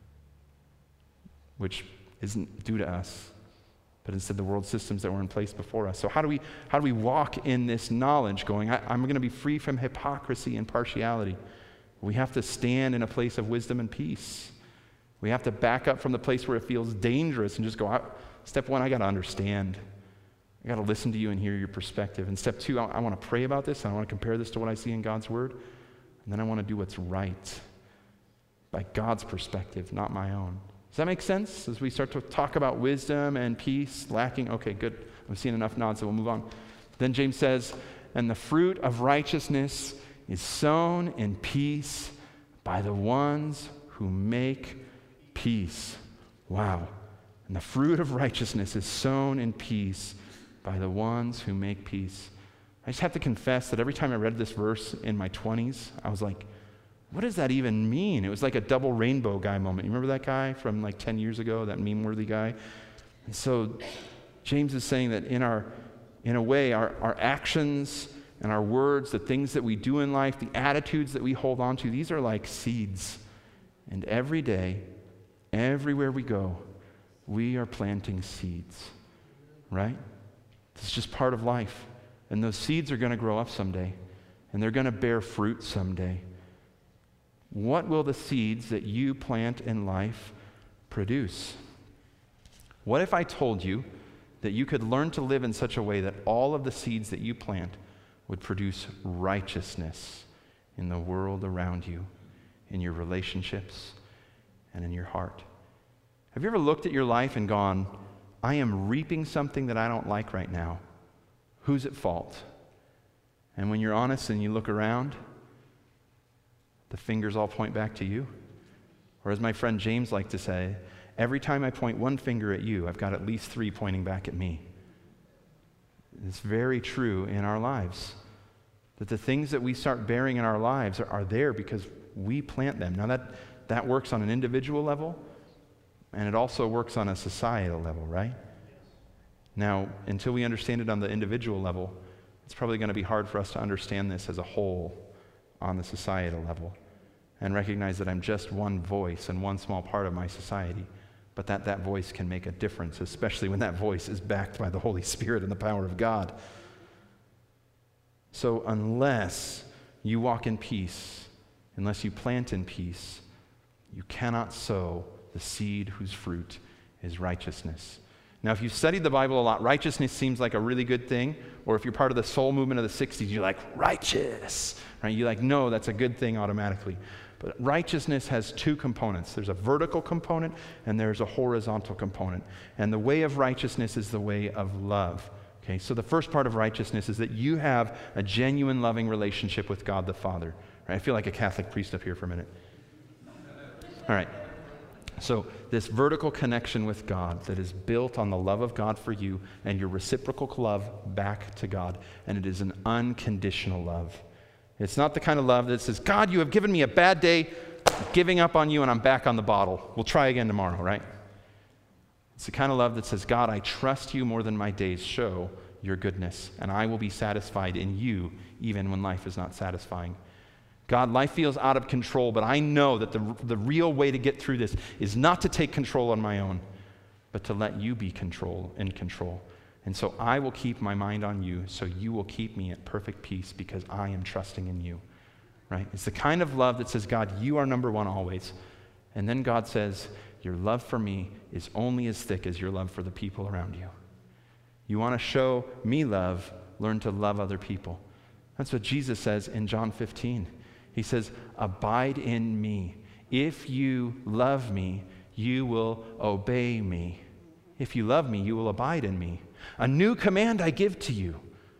which isn't due to us, but instead the world systems that were in place before us. So how do we walk in this knowledge going, I'm going to be free from hypocrisy and partiality? We have to stand in a place of wisdom and peace. We have to back up from the place where it feels dangerous and just go, step one, I got to understand. I got to listen to you and hear your perspective. And step two, I want to pray about this, and I want to compare this to what I see in God's word. And then I want to do what's right by God's perspective, not my own. Does that make sense? As we start to talk about wisdom and peace, lacking, okay, good. I'm seeing enough nods, so we'll move on. Then James says, and the fruit of righteousness is sown in peace by the ones who make peace. Wow. And the fruit of righteousness is sown in peace by the ones who make peace. I just have to confess that every time I read this verse in my 20s, I was like, what does that even mean? It was like a double rainbow guy moment. You remember that guy from like 10 years ago, that meme-worthy guy? And so James is saying that in a way, our actions and our words, the things that we do in life, the attitudes that we hold on to, these are like seeds. And every day, everywhere we go, we are planting seeds, right? It's just part of life. And those seeds are going to grow up someday, and they're going to bear fruit someday. What will the seeds that you plant in life produce? What if I told you that you could learn to live in such a way that all of the seeds that you plant would produce righteousness in the world around you, in your relationships, and in your heart? Have you ever looked at your life and gone, I am reaping something that I don't like right now? Who's at fault? And when you're honest and you look around, the fingers all point back to you. Or as my friend James liked to say, every time I point one finger at you, I've got at least three pointing back at me. It's very true in our lives, that the things that we start bearing in our lives are there because we plant them. Now that works on an individual level, and it also works on a societal level, right? Now, until we understand it on the individual level, it's probably going to be hard for us to understand this as a whole on the societal level and recognize that I'm just one voice and one small part of my society, but that voice can make a difference, especially when that voice is backed by the Holy Spirit and the power of God. So unless you walk in peace, unless you plant in peace, you cannot sow the seed whose fruit is righteousness. Now, if you've studied the Bible a lot, righteousness seems like a really good thing. Or if you're part of the soul movement of the 60s, you're like, righteous, right? You're like, no, that's a good thing automatically. But righteousness has two components. There's a vertical component and there's a horizontal component. And the way of righteousness is the way of love. Okay, so the first part of righteousness is that you have a genuine loving relationship with God the Father. Right? I feel like a Catholic priest up here for a minute. All right. So this vertical connection with God that is built on the love of God for you and your reciprocal love back to God, and it is an unconditional love. It's not the kind of love that says, God, you have given me a bad day, I'm giving up on you, and I'm back on the bottle. We'll try again tomorrow, right? It's the kind of love that says, God, I trust you more than my days show your goodness, and I will be satisfied in you even when life is not satisfying. God, life feels out of control, but I know that the real way to get through this is not to take control on my own, but to let you be in control. And so I will keep my mind on you, so you will keep me at perfect peace because I am trusting in you, right? It's the kind of love that says, God, you are number one always. And then God says, your love for me is only as thick as your love for the people around you. You want to show me love, learn to love other people. That's what Jesus says in John 15. He says, abide in me. If you love me, you will obey me. If you love me, you will abide in me. A new command I give to you.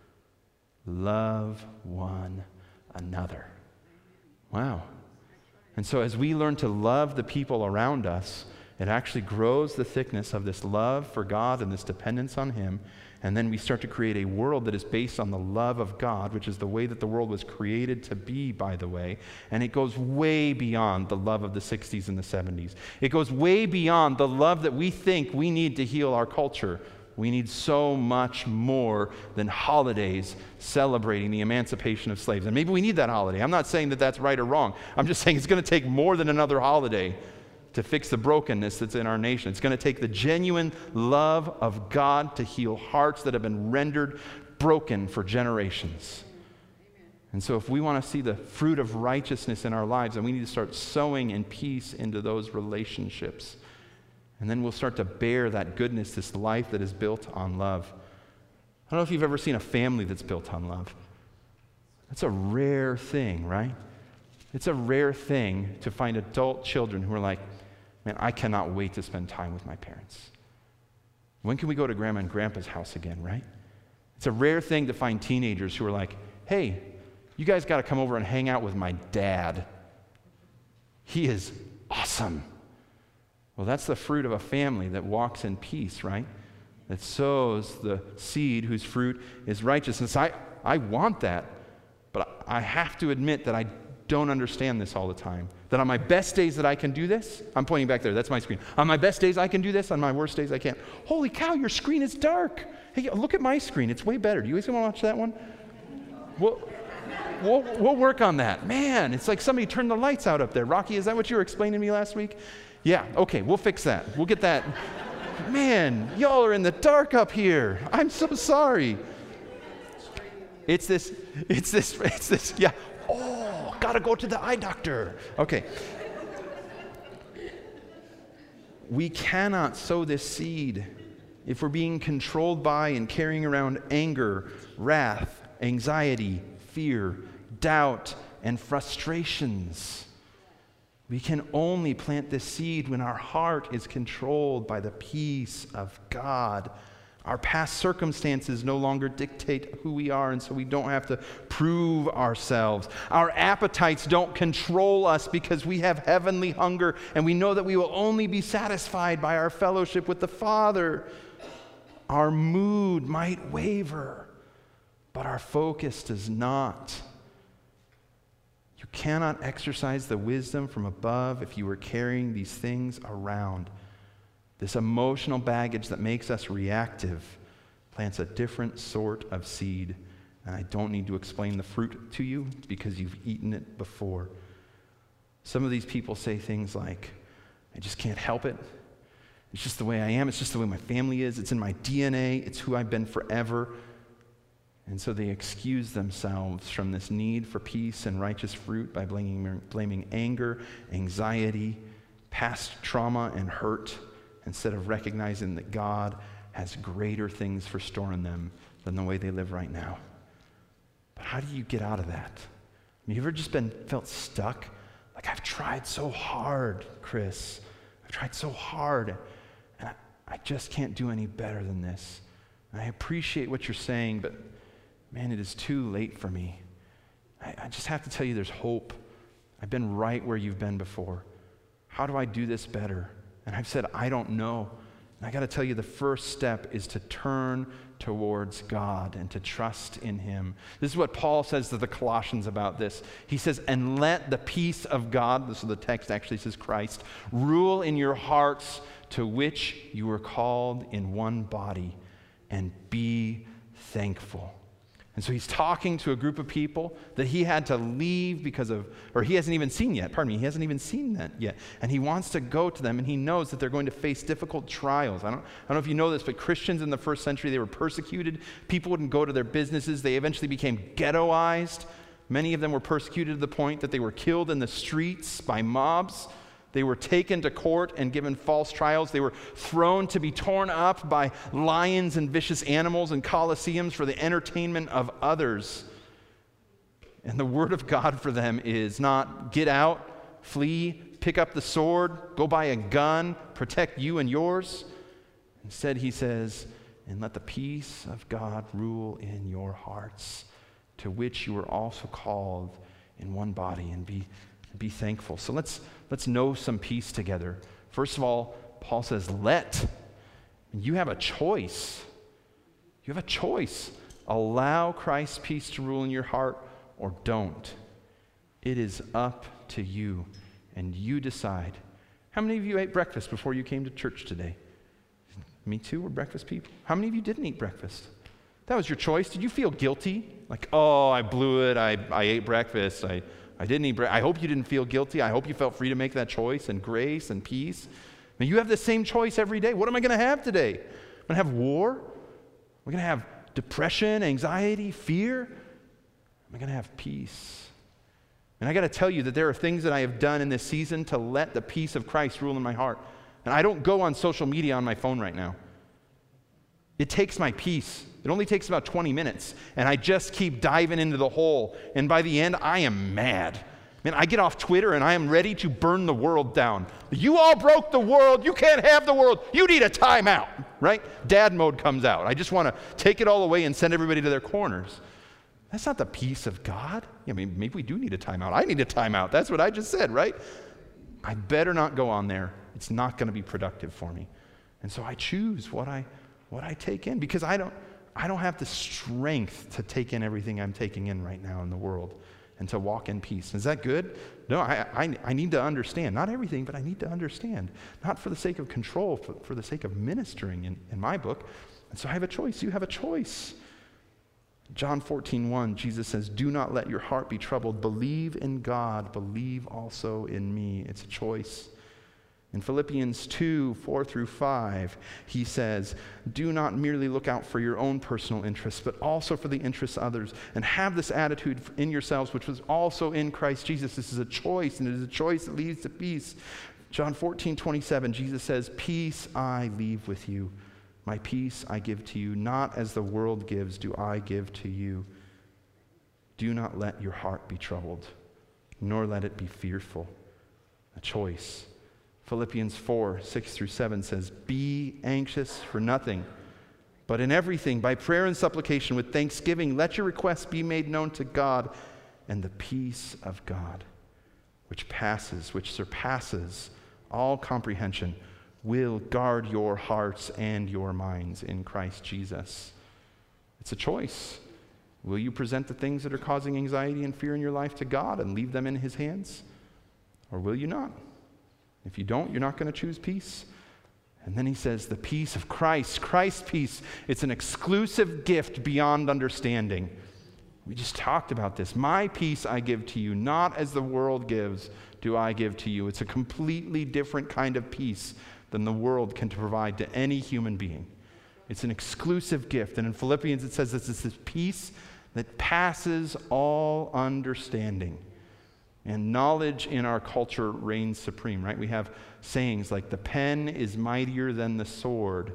Love one another. Wow. And so as we learn to love the people around us, it actually grows the thickness of this love for God and this dependence on Him. And then we start to create a world that is based on the love of God, which is the way that the world was created to be, by the way. And it goes way beyond the love of the 60s and the 70s. It goes way beyond the love that we think we need to heal our culture. We need so much more than holidays celebrating the emancipation of slaves. And maybe we need that holiday. I'm not saying that that's right or wrong. I'm just saying it's going to take more than another holiday to fix the brokenness that's in our nation. It's going to take the genuine love of God to heal hearts that have been rendered broken for generations. And so if we want to see the fruit of righteousness in our lives, then we need to start sowing in peace into those relationships. And then we'll start to bear that goodness, this life that is built on love. I don't know if you've ever seen a family that's built on love. That's a rare thing, right? It's a rare thing to find adult children who are like, man, I cannot wait to spend time with my parents. When can we go to Grandma and Grandpa's house again, right? It's a rare thing to find teenagers who are like, hey, you guys got to come over and hang out with my dad. He is awesome. Well, that's the fruit of a family that walks in peace, right? That sows the seed whose fruit is righteousness. I want that, but I have to admit that I don't understand this all the time. That on my best days that I can do this, I'm pointing back there, that's my screen. On my best days I can do this, on my worst days I can't. Holy cow, your screen is dark. Hey, look at my screen, it's way better. Do you guys want to watch that one? We'll work on that. Man, it's like somebody turned the lights out up there. Rocky, is that what you were explaining to me last week? Yeah, okay, we'll fix that. We'll get that. Man, y'all are in the dark up here. I'm so sorry. It's this, yeah. Oh, gotta go to the eye doctor. Okay. We cannot sow this seed if we're being controlled by and carrying around anger, wrath, anxiety, fear, doubt, and frustrations. We can only plant this seed when our heart is controlled by the peace of God. Our past circumstances no longer dictate who we are, and so we don't have to prove ourselves. Our appetites don't control us because we have heavenly hunger, and we know that we will only be satisfied by our fellowship with the Father. Our mood might waver, but our focus does not. You cannot exercise the wisdom from above if you are carrying these things around. This emotional baggage that makes us reactive plants a different sort of seed. And I don't need to explain the fruit to you because you've eaten it before. Some of these people say things like, I just can't help it. It's just the way I am. It's just the way my family is. It's in my DNA. It's who I've been forever. And so they excuse themselves from this need for peace and righteous fruit by blaming anger, anxiety, past trauma, and hurt, instead of recognizing that God has greater things for storing them than the way they live right now. But how do you get out of that? Have you ever just felt stuck? Like, I've tried so hard, Chris. I've tried so hard, and I just can't do any better than this. And I appreciate what you're saying, but man, it is too late for me. I just have to tell you there's hope. I've been right where you've been before. How do I do this better? And I've said, I don't know. And I got to tell you, the first step is to turn towards God and to trust in Him. This is what Paul says to the Colossians about this. He says, and let the peace of God, this is the text actually says Christ, rule in your hearts, to which you were called in one body, and be thankful. And so he's talking to a group of people that he had to leave he hasn't even seen yet. He hasn't even seen that yet. And he wants to go to them, and he knows that they're going to face difficult trials. I don't know if you know this, but Christians in the first century, they were persecuted. People wouldn't go to their businesses. They eventually became ghettoized. Many of them were persecuted to the point that they were killed in the streets by mobs. They were taken to court and given false trials. They were thrown to be torn up by lions and vicious animals in colosseums for the entertainment of others. And the word of God for them is not get out, flee, pick up the sword, go buy a gun, protect you and yours. Instead, he says, and let the peace of God rule in your hearts, to which you are also called in one body, and be thankful. So let's know some peace together. First of all, Paul says, you have a choice. You have a choice. Allow Christ's peace to rule in your heart or don't. It is up to you, and you decide. How many of you ate breakfast before you came to church today? Me too, we're breakfast people. How many of you didn't eat breakfast? That was your choice. Did you feel guilty? Like, oh, I blew it. I ate breakfast. I didn't eat breakfast. I hope you didn't feel guilty. I hope you felt free to make that choice and grace and peace. I mean, you have the same choice every day. What am I going to have today? I'm going to have war? Am I going to have depression, anxiety, fear? Am I going to have peace? And I got to tell you that there are things that I have done in this season to let the peace of Christ rule in my heart. And I don't go on social media on my phone right now. It takes my peace. It only takes about 20 minutes, and I just keep diving into the hole, and by the end, I am mad. Man, I get off Twitter, and I am ready to burn the world down. You all broke the world. You can't have the world. You need a timeout, right? Dad mode comes out. I just want to take it all away and send everybody to their corners. That's not the peace of God. I mean, maybe we do need a timeout. I need a timeout. That's what I just said, right? I better not go on there. It's not going to be productive for me. And so I choose what I take in, because I don't have the strength to take in everything I'm taking in right now in the world and to walk in peace. Is that good? No, I need to understand. Not everything, but I need to understand. Not for the sake of control, for the sake of ministering in my book. And so I have a choice. You have a choice. John 14:1, Jesus says, do not let your heart be troubled. Believe in God. Believe also in me. It's a choice. In Philippians 2:4-5, he says, do not merely look out for your own personal interests, but also for the interests of others, and have this attitude in yourselves, which was also in Christ Jesus. This is a choice, and it is a choice that leads to peace. John 14:27, Jesus says, peace I leave with you. My peace I give to you. Not as the world gives do I give to you. Do not let your heart be troubled, nor let it be fearful. A choice. Philippians 4:6-7 says, be anxious for nothing, but in everything, by prayer and supplication with thanksgiving, let your requests be made known to God, and the peace of God, which surpasses all comprehension, will guard your hearts and your minds in Christ Jesus. It's a choice. Will you present the things that are causing anxiety and fear in your life to God and leave them in his hands? Or will you not? If you don't, you're not going to choose peace. And then he says, the peace of Christ, Christ's peace, it's an exclusive gift beyond understanding. We just talked about this. My peace I give to you, not as the world gives, do I give to you. It's a completely different kind of peace than the world can provide to any human being. It's an exclusive gift. And in Philippians it says it's this peace that passes all understanding. And knowledge in our culture reigns supreme, right? We have sayings like the pen is mightier than the sword,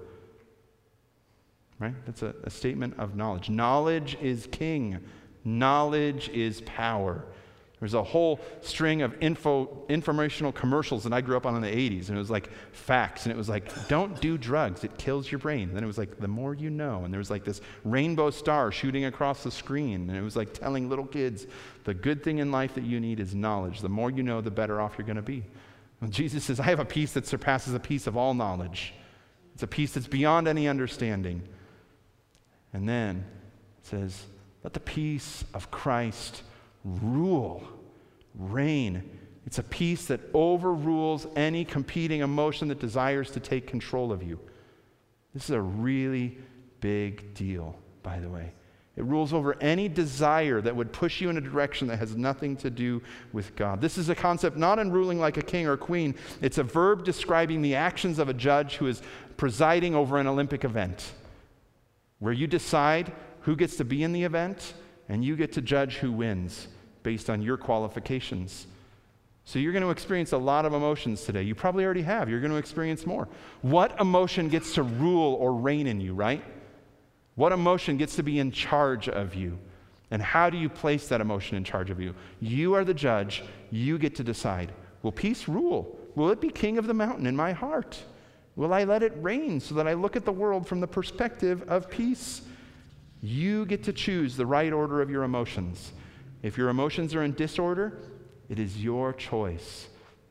right? That's a statement of knowledge. Knowledge is king. Knowledge is power. There's a whole string of informational commercials that I grew up on in the 80s, and it was like facts, and it was like, don't do drugs, it kills your brain. And then it was like, the more you know, and there was like this rainbow star shooting across the screen, and it was like telling little kids, the good thing in life that you need is knowledge. The more you know, the better off you're going to be. Well, Jesus says, I have a peace that surpasses the peace of all knowledge. It's a peace that's beyond any understanding. And then it says, let the peace of Christ rule, reign. It's a peace that overrules any competing emotion that desires to take control of you. This is a really big deal, by the way. It rules over any desire that would push you in a direction that has nothing to do with God. This is a concept not in ruling like a king or queen. It's a verb describing the actions of a judge who is presiding over an Olympic event, where you decide who gets to be in the event, and you get to judge who wins based on your qualifications. So you're going to experience a lot of emotions today. You probably already have. You're going to experience more. What emotion gets to rule or reign in you, right? What emotion gets to be in charge of you? And how do you place that emotion in charge of you? You are the judge. You get to decide. Will peace rule? Will it be king of the mountain in my heart? Will I let it reign so that I look at the world from the perspective of peace? You get to choose the right order of your emotions. If your emotions are in disorder, it is your choice.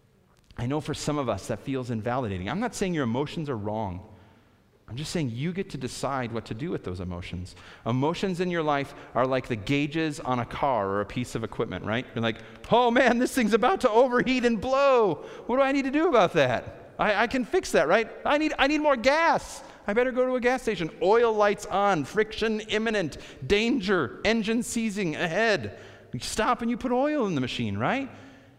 I know for some of us that feels invalidating. I'm not saying your emotions are wrong. I'm just saying you get to decide what to do with those emotions. Emotions in your life are like the gauges on a car or a piece of equipment, right? You're like, oh man, this thing's about to overheat and blow. What do I need to do about that? I can fix that, right? I need more gas. I better go to a gas station. Oil lights on, friction imminent, danger, engine seizing ahead. You stop and you put oil in the machine, right?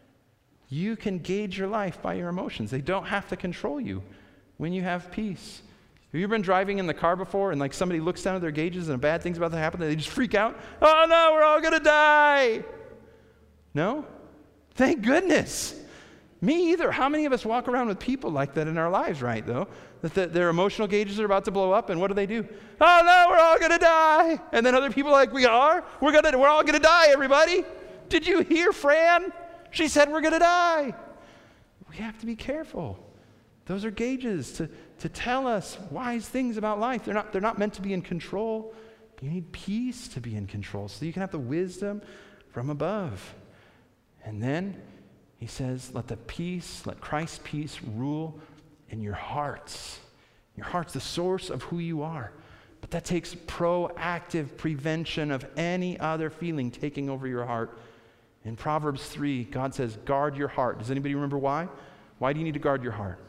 You can gauge your life by your emotions. They don't have to control you when you have peace. Have you ever been driving in the car before and like somebody looks down at their gauges and a bad thing's about to happen and they just freak out? Oh no, we're all gonna die. No? Thank goodness. Me either. How many of us walk around with people like that in our lives, right, though? That their emotional gauges are about to blow up, and what do? Oh no, we're all gonna die. And then other people are like, we are? We're all gonna die, everybody. Did you hear Fran? She said we're gonna die. We have to be careful. Those are gauges to tell us wise things about life. They're not meant to be in control. You need peace to be in control so you can have the wisdom from above. And then he says, let Christ's peace rule in your hearts. Your heart's the source of who you are. But that takes proactive prevention of any other feeling taking over your heart. In Proverbs 3, God says, guard your heart. Does anybody remember why? Why do you need to guard your heart?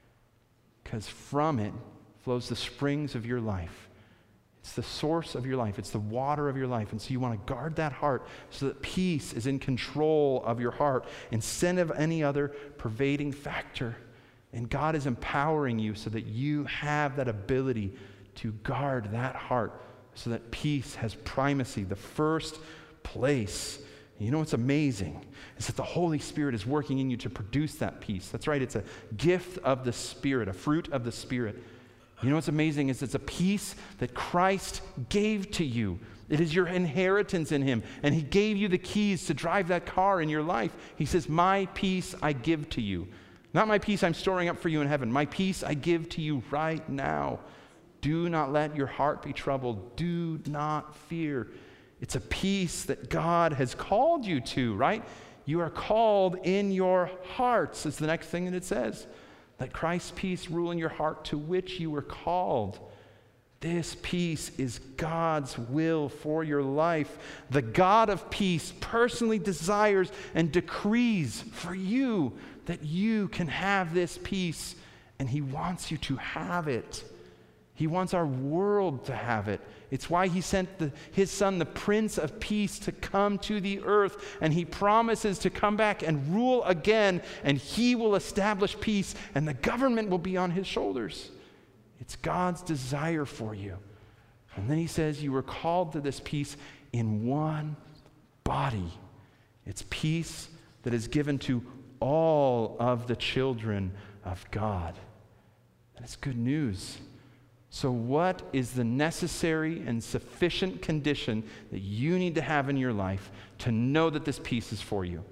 Because from it flows the springs of your life. It's the source of your life. It's the water of your life. And so you want to guard that heart so that peace is in control of your heart instead of any other pervading factor. And God is empowering you so that you have that ability to guard that heart so that peace has primacy, the first place. You know what's amazing is that the Holy Spirit is working in you to produce that peace. That's right, it's a gift of the Spirit, a fruit of the Spirit. You know what's amazing is it's a peace that Christ gave to you. It is your inheritance in Him, and He gave you the keys to drive that car in your life. He says, my peace I give to you. Not my peace I'm storing up for you in heaven. My peace I give to you right now. Do not let your heart be troubled. Do not fear. It's a peace that God has called you to, right? You are called in your hearts. It's the next thing that it says. Let Christ's peace rule in your heart to which you were called. This peace is God's will for your life. The God of peace personally desires and decrees for you that you can have this peace, and He wants you to have it. He wants our world to have it. It's why He sent His Son, the Prince of Peace, to come to the earth, and He promises to come back and rule again, and He will establish peace, and the government will be on His shoulders. It's God's desire for you. And then He says you were called to this peace in one body. It's peace that is given to all of the children of God. And it's good news. So what is the necessary and sufficient condition that you need to have in your life to know that this peace is for you?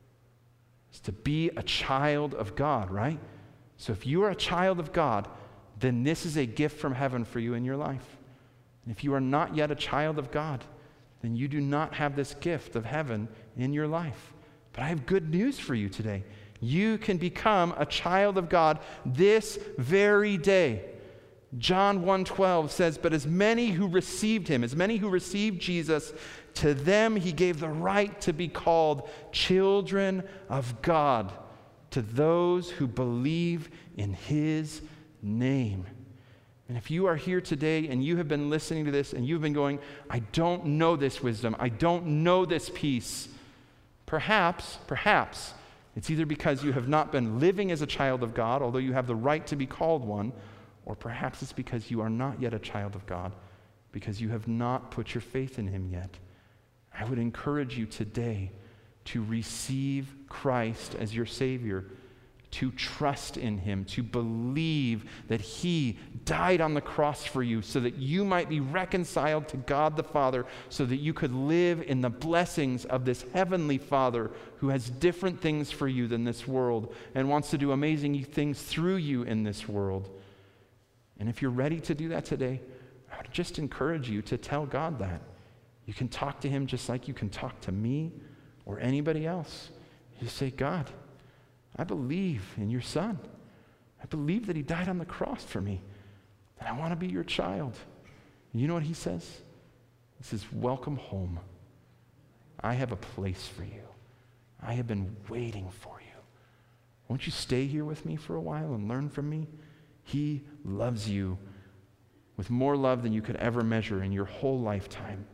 It's to be a child of God, right? So if you are a child of God, then this is a gift from heaven for you in your life. And if you are not yet a child of God, then you do not have this gift of heaven in your life. But I have good news for you today. You can become a child of God this very day. John 1:12 says, but as many who received Him, as many who received Jesus, to them He gave the right to be called children of God, to those who believe in His name. And if you are here today and you have been listening to this and you've been going, I don't know this wisdom, I don't know this peace, perhaps, it's either because you have not been living as a child of God, although you have the right to be called one, or perhaps it's because you are not yet a child of God, because you have not put your faith in him yet. I would encourage you today to receive Christ as your Savior, to trust in him, to believe that he died on the cross for you so that you might be reconciled to God the Father, so that you could live in the blessings of this heavenly Father who has different things for you than this world and wants to do amazing things through you in this world. And if you're ready to do that today, I would just encourage you to tell God that. You can talk to him just like you can talk to me or anybody else. You say, God, I believe in your Son. I believe that he died on the cross for me, and I want to be your child. And you know what he says? He says, welcome home. I have a place for you. I have been waiting for you. Won't you stay here with me for a while and learn from me? He loves you with more love than you could ever measure in your whole lifetime.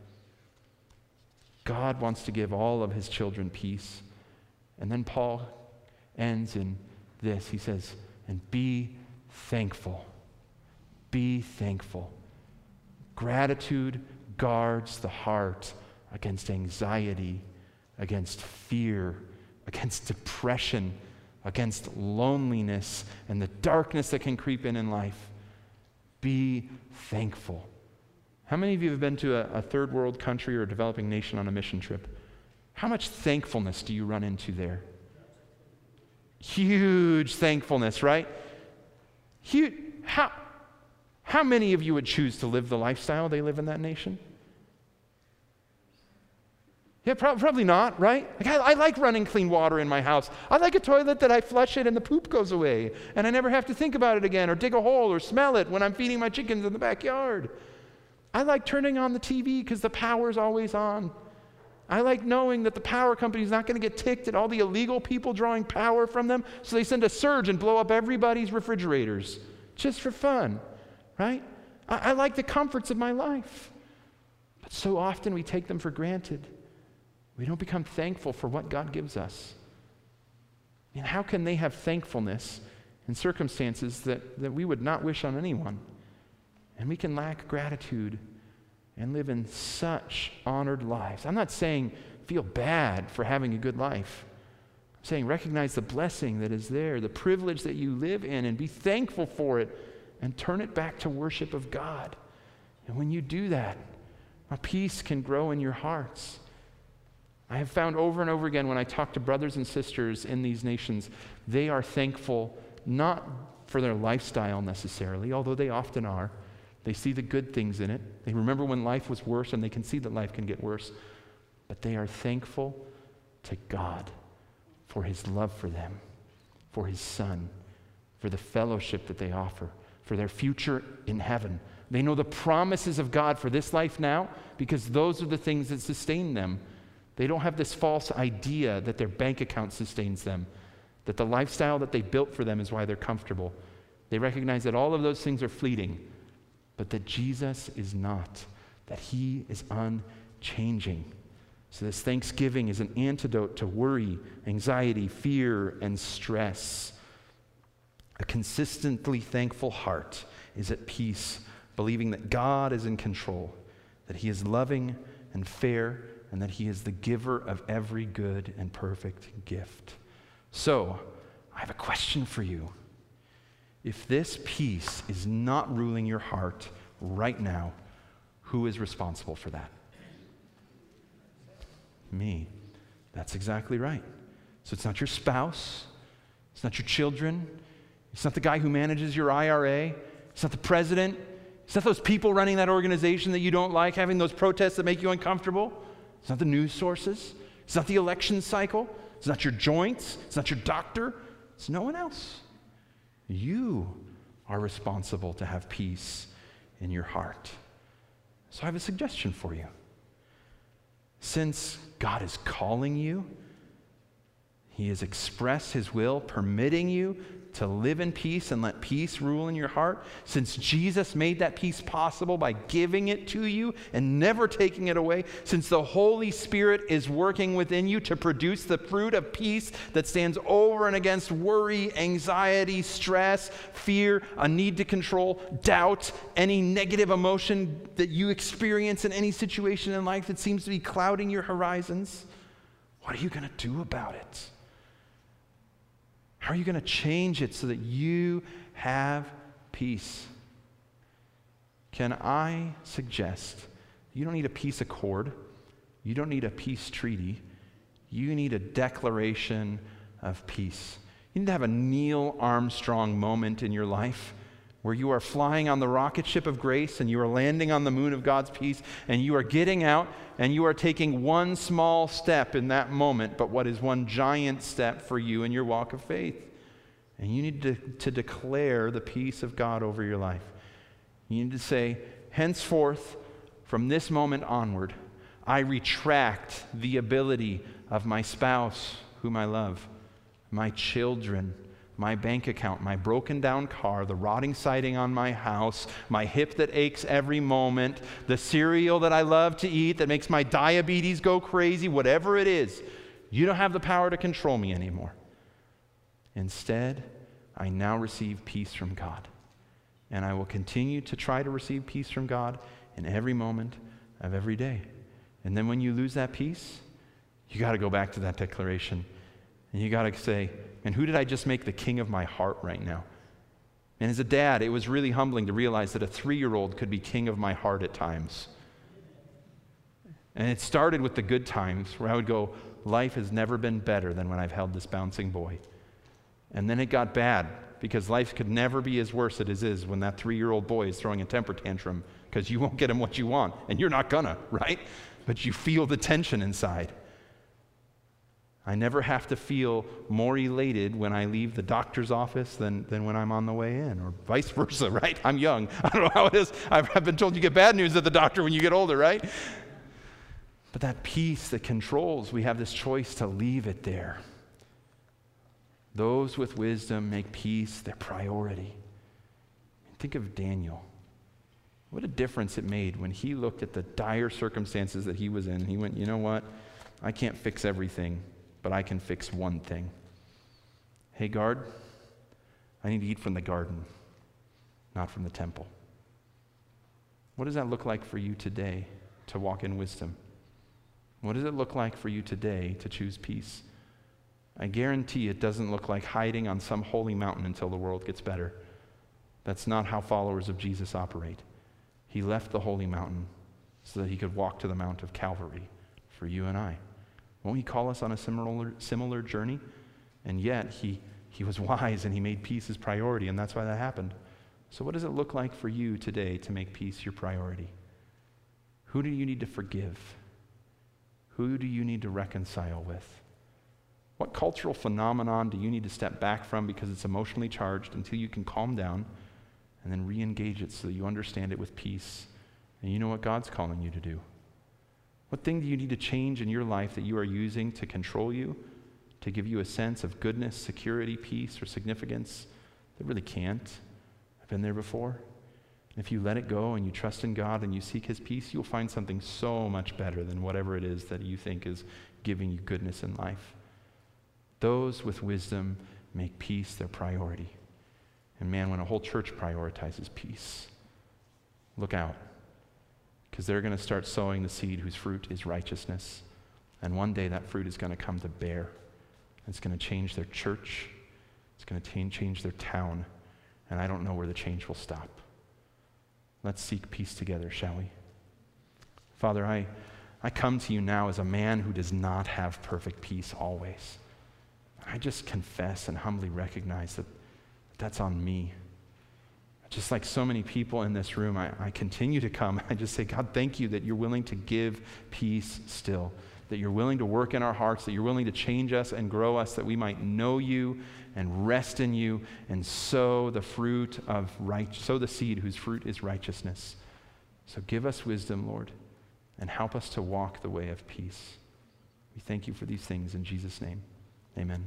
God wants to give all of his children peace. And then Paul ends in this. He says, and be thankful. Be thankful. Gratitude guards the heart against anxiety, against fear, against depression, against loneliness and the darkness that can creep in life. Be thankful. How many of you have been to a third world country or a developing nation on a mission trip? How much thankfulness do you run into there? Huge thankfulness, right? How many of you would choose to live the lifestyle they live in that nation? Yeah, probably not, right? Like I like running clean water in my house. I like a toilet that I flush it and the poop goes away, and I never have to think about it again or dig a hole or smell it when I'm feeding my chickens in the backyard. I like turning on the TV because the power's always on. I like knowing that the power company's not going to get ticked at all the illegal people drawing power from them, so they send a surge and blow up everybody's refrigerators just for fun, right? I like the comforts of my life. But so often we take them for granted. We don't become thankful for what God gives us. And how can they have thankfulness in circumstances that we would not wish on anyone? And we can lack gratitude and live in such honored lives. I'm not saying feel bad for having a good life. I'm saying recognize the blessing that is there, the privilege that you live in, and be thankful for it and turn it back to worship of God. And when you do that, a peace can grow in your hearts. I have found over and over again when I talk to brothers and sisters in these nations, they are thankful not for their lifestyle necessarily, although they often are. They see the good things in it. They remember when life was worse, and they can see that life can get worse. But they are thankful to God for his love for them, for his Son, for the fellowship that they offer, for their future in heaven. They know the promises of God for this life now because those are the things that sustain them. They don't have this false idea that their bank account sustains them, that the lifestyle that they built for them is why they're comfortable. They recognize that all of those things are fleeting, but that Jesus is not, that he is unchanging. So this Thanksgiving is an antidote to worry, anxiety, fear, and stress. A consistently thankful heart is at peace, believing that God is in control, that he is loving and fair, and that he is the giver of every good and perfect gift. So, I have a question for you. If this peace is not ruling your heart right now, who is responsible for that? Me. That's exactly right. So it's not your spouse, it's not your children, it's not the guy who manages your IRA, it's not the president, it's not those people running that organization that you don't like, having those protests that make you uncomfortable. It's not the news sources. It's not the election cycle. It's not your joints. It's not your doctor. It's no one else. You are responsible to have peace in your heart. So I have a suggestion for you. Since God is calling you, he has expressed his will, permitting you to live in peace and let peace rule in your heart, since Jesus made that peace possible by giving it to you and never taking it away, since the Holy Spirit is working within you to produce the fruit of peace that stands over and against worry, anxiety, stress, fear, a need to control, doubt, any negative emotion that you experience in any situation in life that seems to be clouding your horizons, what are you going to do about it? How are you going to change it so that you have peace? Can I suggest you don't need a peace accord, you don't need a peace treaty, you need a declaration of peace. You need to have a Neil Armstrong moment in your life where you are flying on the rocket ship of grace and you are landing on the moon of God's peace and you are getting out and you are taking one small step in that moment, but what is one giant step for you in your walk of faith. And you need to declare the peace of God over your life. You need to say, henceforth, from this moment onward, I retract the ability of my spouse, whom I love, my children, my bank account, my broken down car, the rotting siding on my house, my hip that aches every moment, the cereal that I love to eat that makes my diabetes go crazy, whatever it is. You don't have the power to control me anymore. Instead, I now receive peace from God. And I will continue to try to receive peace from God in every moment of every day. And then when you lose that peace, you got to go back to that declaration. And you got to say, and who did I just make the king of my heart right now? And as a dad, it was really humbling to realize that a 3-year-old could be king of my heart at times. And it started with the good times where I would go, life has never been better than when I've held this bouncing boy. And then it got bad because life could never be as worse as it is when that 3-year-old boy is throwing a temper tantrum because you won't get him what you want, and you're not gonna, right? But you feel the tension inside. I never have to feel more elated when I leave the doctor's office than when I'm on the way in, or vice versa, right? I'm young. I don't know how it is. I've been told you get bad news at the doctor when you get older, right? But that peace that controls, we have this choice to leave it there. Those with wisdom make peace their priority. Think of Daniel. What a difference it made when he looked at the dire circumstances that he was in. He went, you know what? I can't fix everything, but I can fix one thing. Hey, guard, I need to eat from the garden, not from the temple. What does that look like for you today to walk in wisdom? What does it look like for you today to choose peace? I guarantee it doesn't look like hiding on some holy mountain until the world gets better. That's not how followers of Jesus operate. He left the holy mountain so that he could walk to the Mount of Calvary for you and I. Won't he call us on a similar journey? And yet, he was wise and he made peace his priority, and that's why that happened. So what does it look like for you today to make peace your priority? Who do you need to forgive? Who do you need to reconcile with? What cultural phenomenon do you need to step back from because it's emotionally charged until you can calm down and then re-engage it so that you understand it with peace and you know what God's calling you to do? What thing do you need to change in your life that you are using to control you, to give you a sense of goodness, security, peace, or significance that really can't? I've been there before. And if you let it go and you trust in God and you seek his peace, you'll find something so much better than whatever it is that you think is giving you goodness in life. Those with wisdom make peace their priority. And man, when a whole church prioritizes peace, look out. Because they're going to start sowing the seed whose fruit is righteousness. And one day that fruit is going to come to bear. It's going to change their church. It's going to change their town. And I don't know where the change will stop. Let's seek peace together, shall we? Father, I come to you now as a man who does not have perfect peace always. I just confess and humbly recognize that that's on me. Just like so many people in this room, I continue to come. I just say, God, thank you that you're willing to give peace still, that you're willing to work in our hearts, that you're willing to change us and grow us, that we might know you and rest in you and sow the seed whose fruit is righteousness. So give us wisdom, Lord, and help us to walk the way of peace. We thank you for these things in Jesus' name. Amen.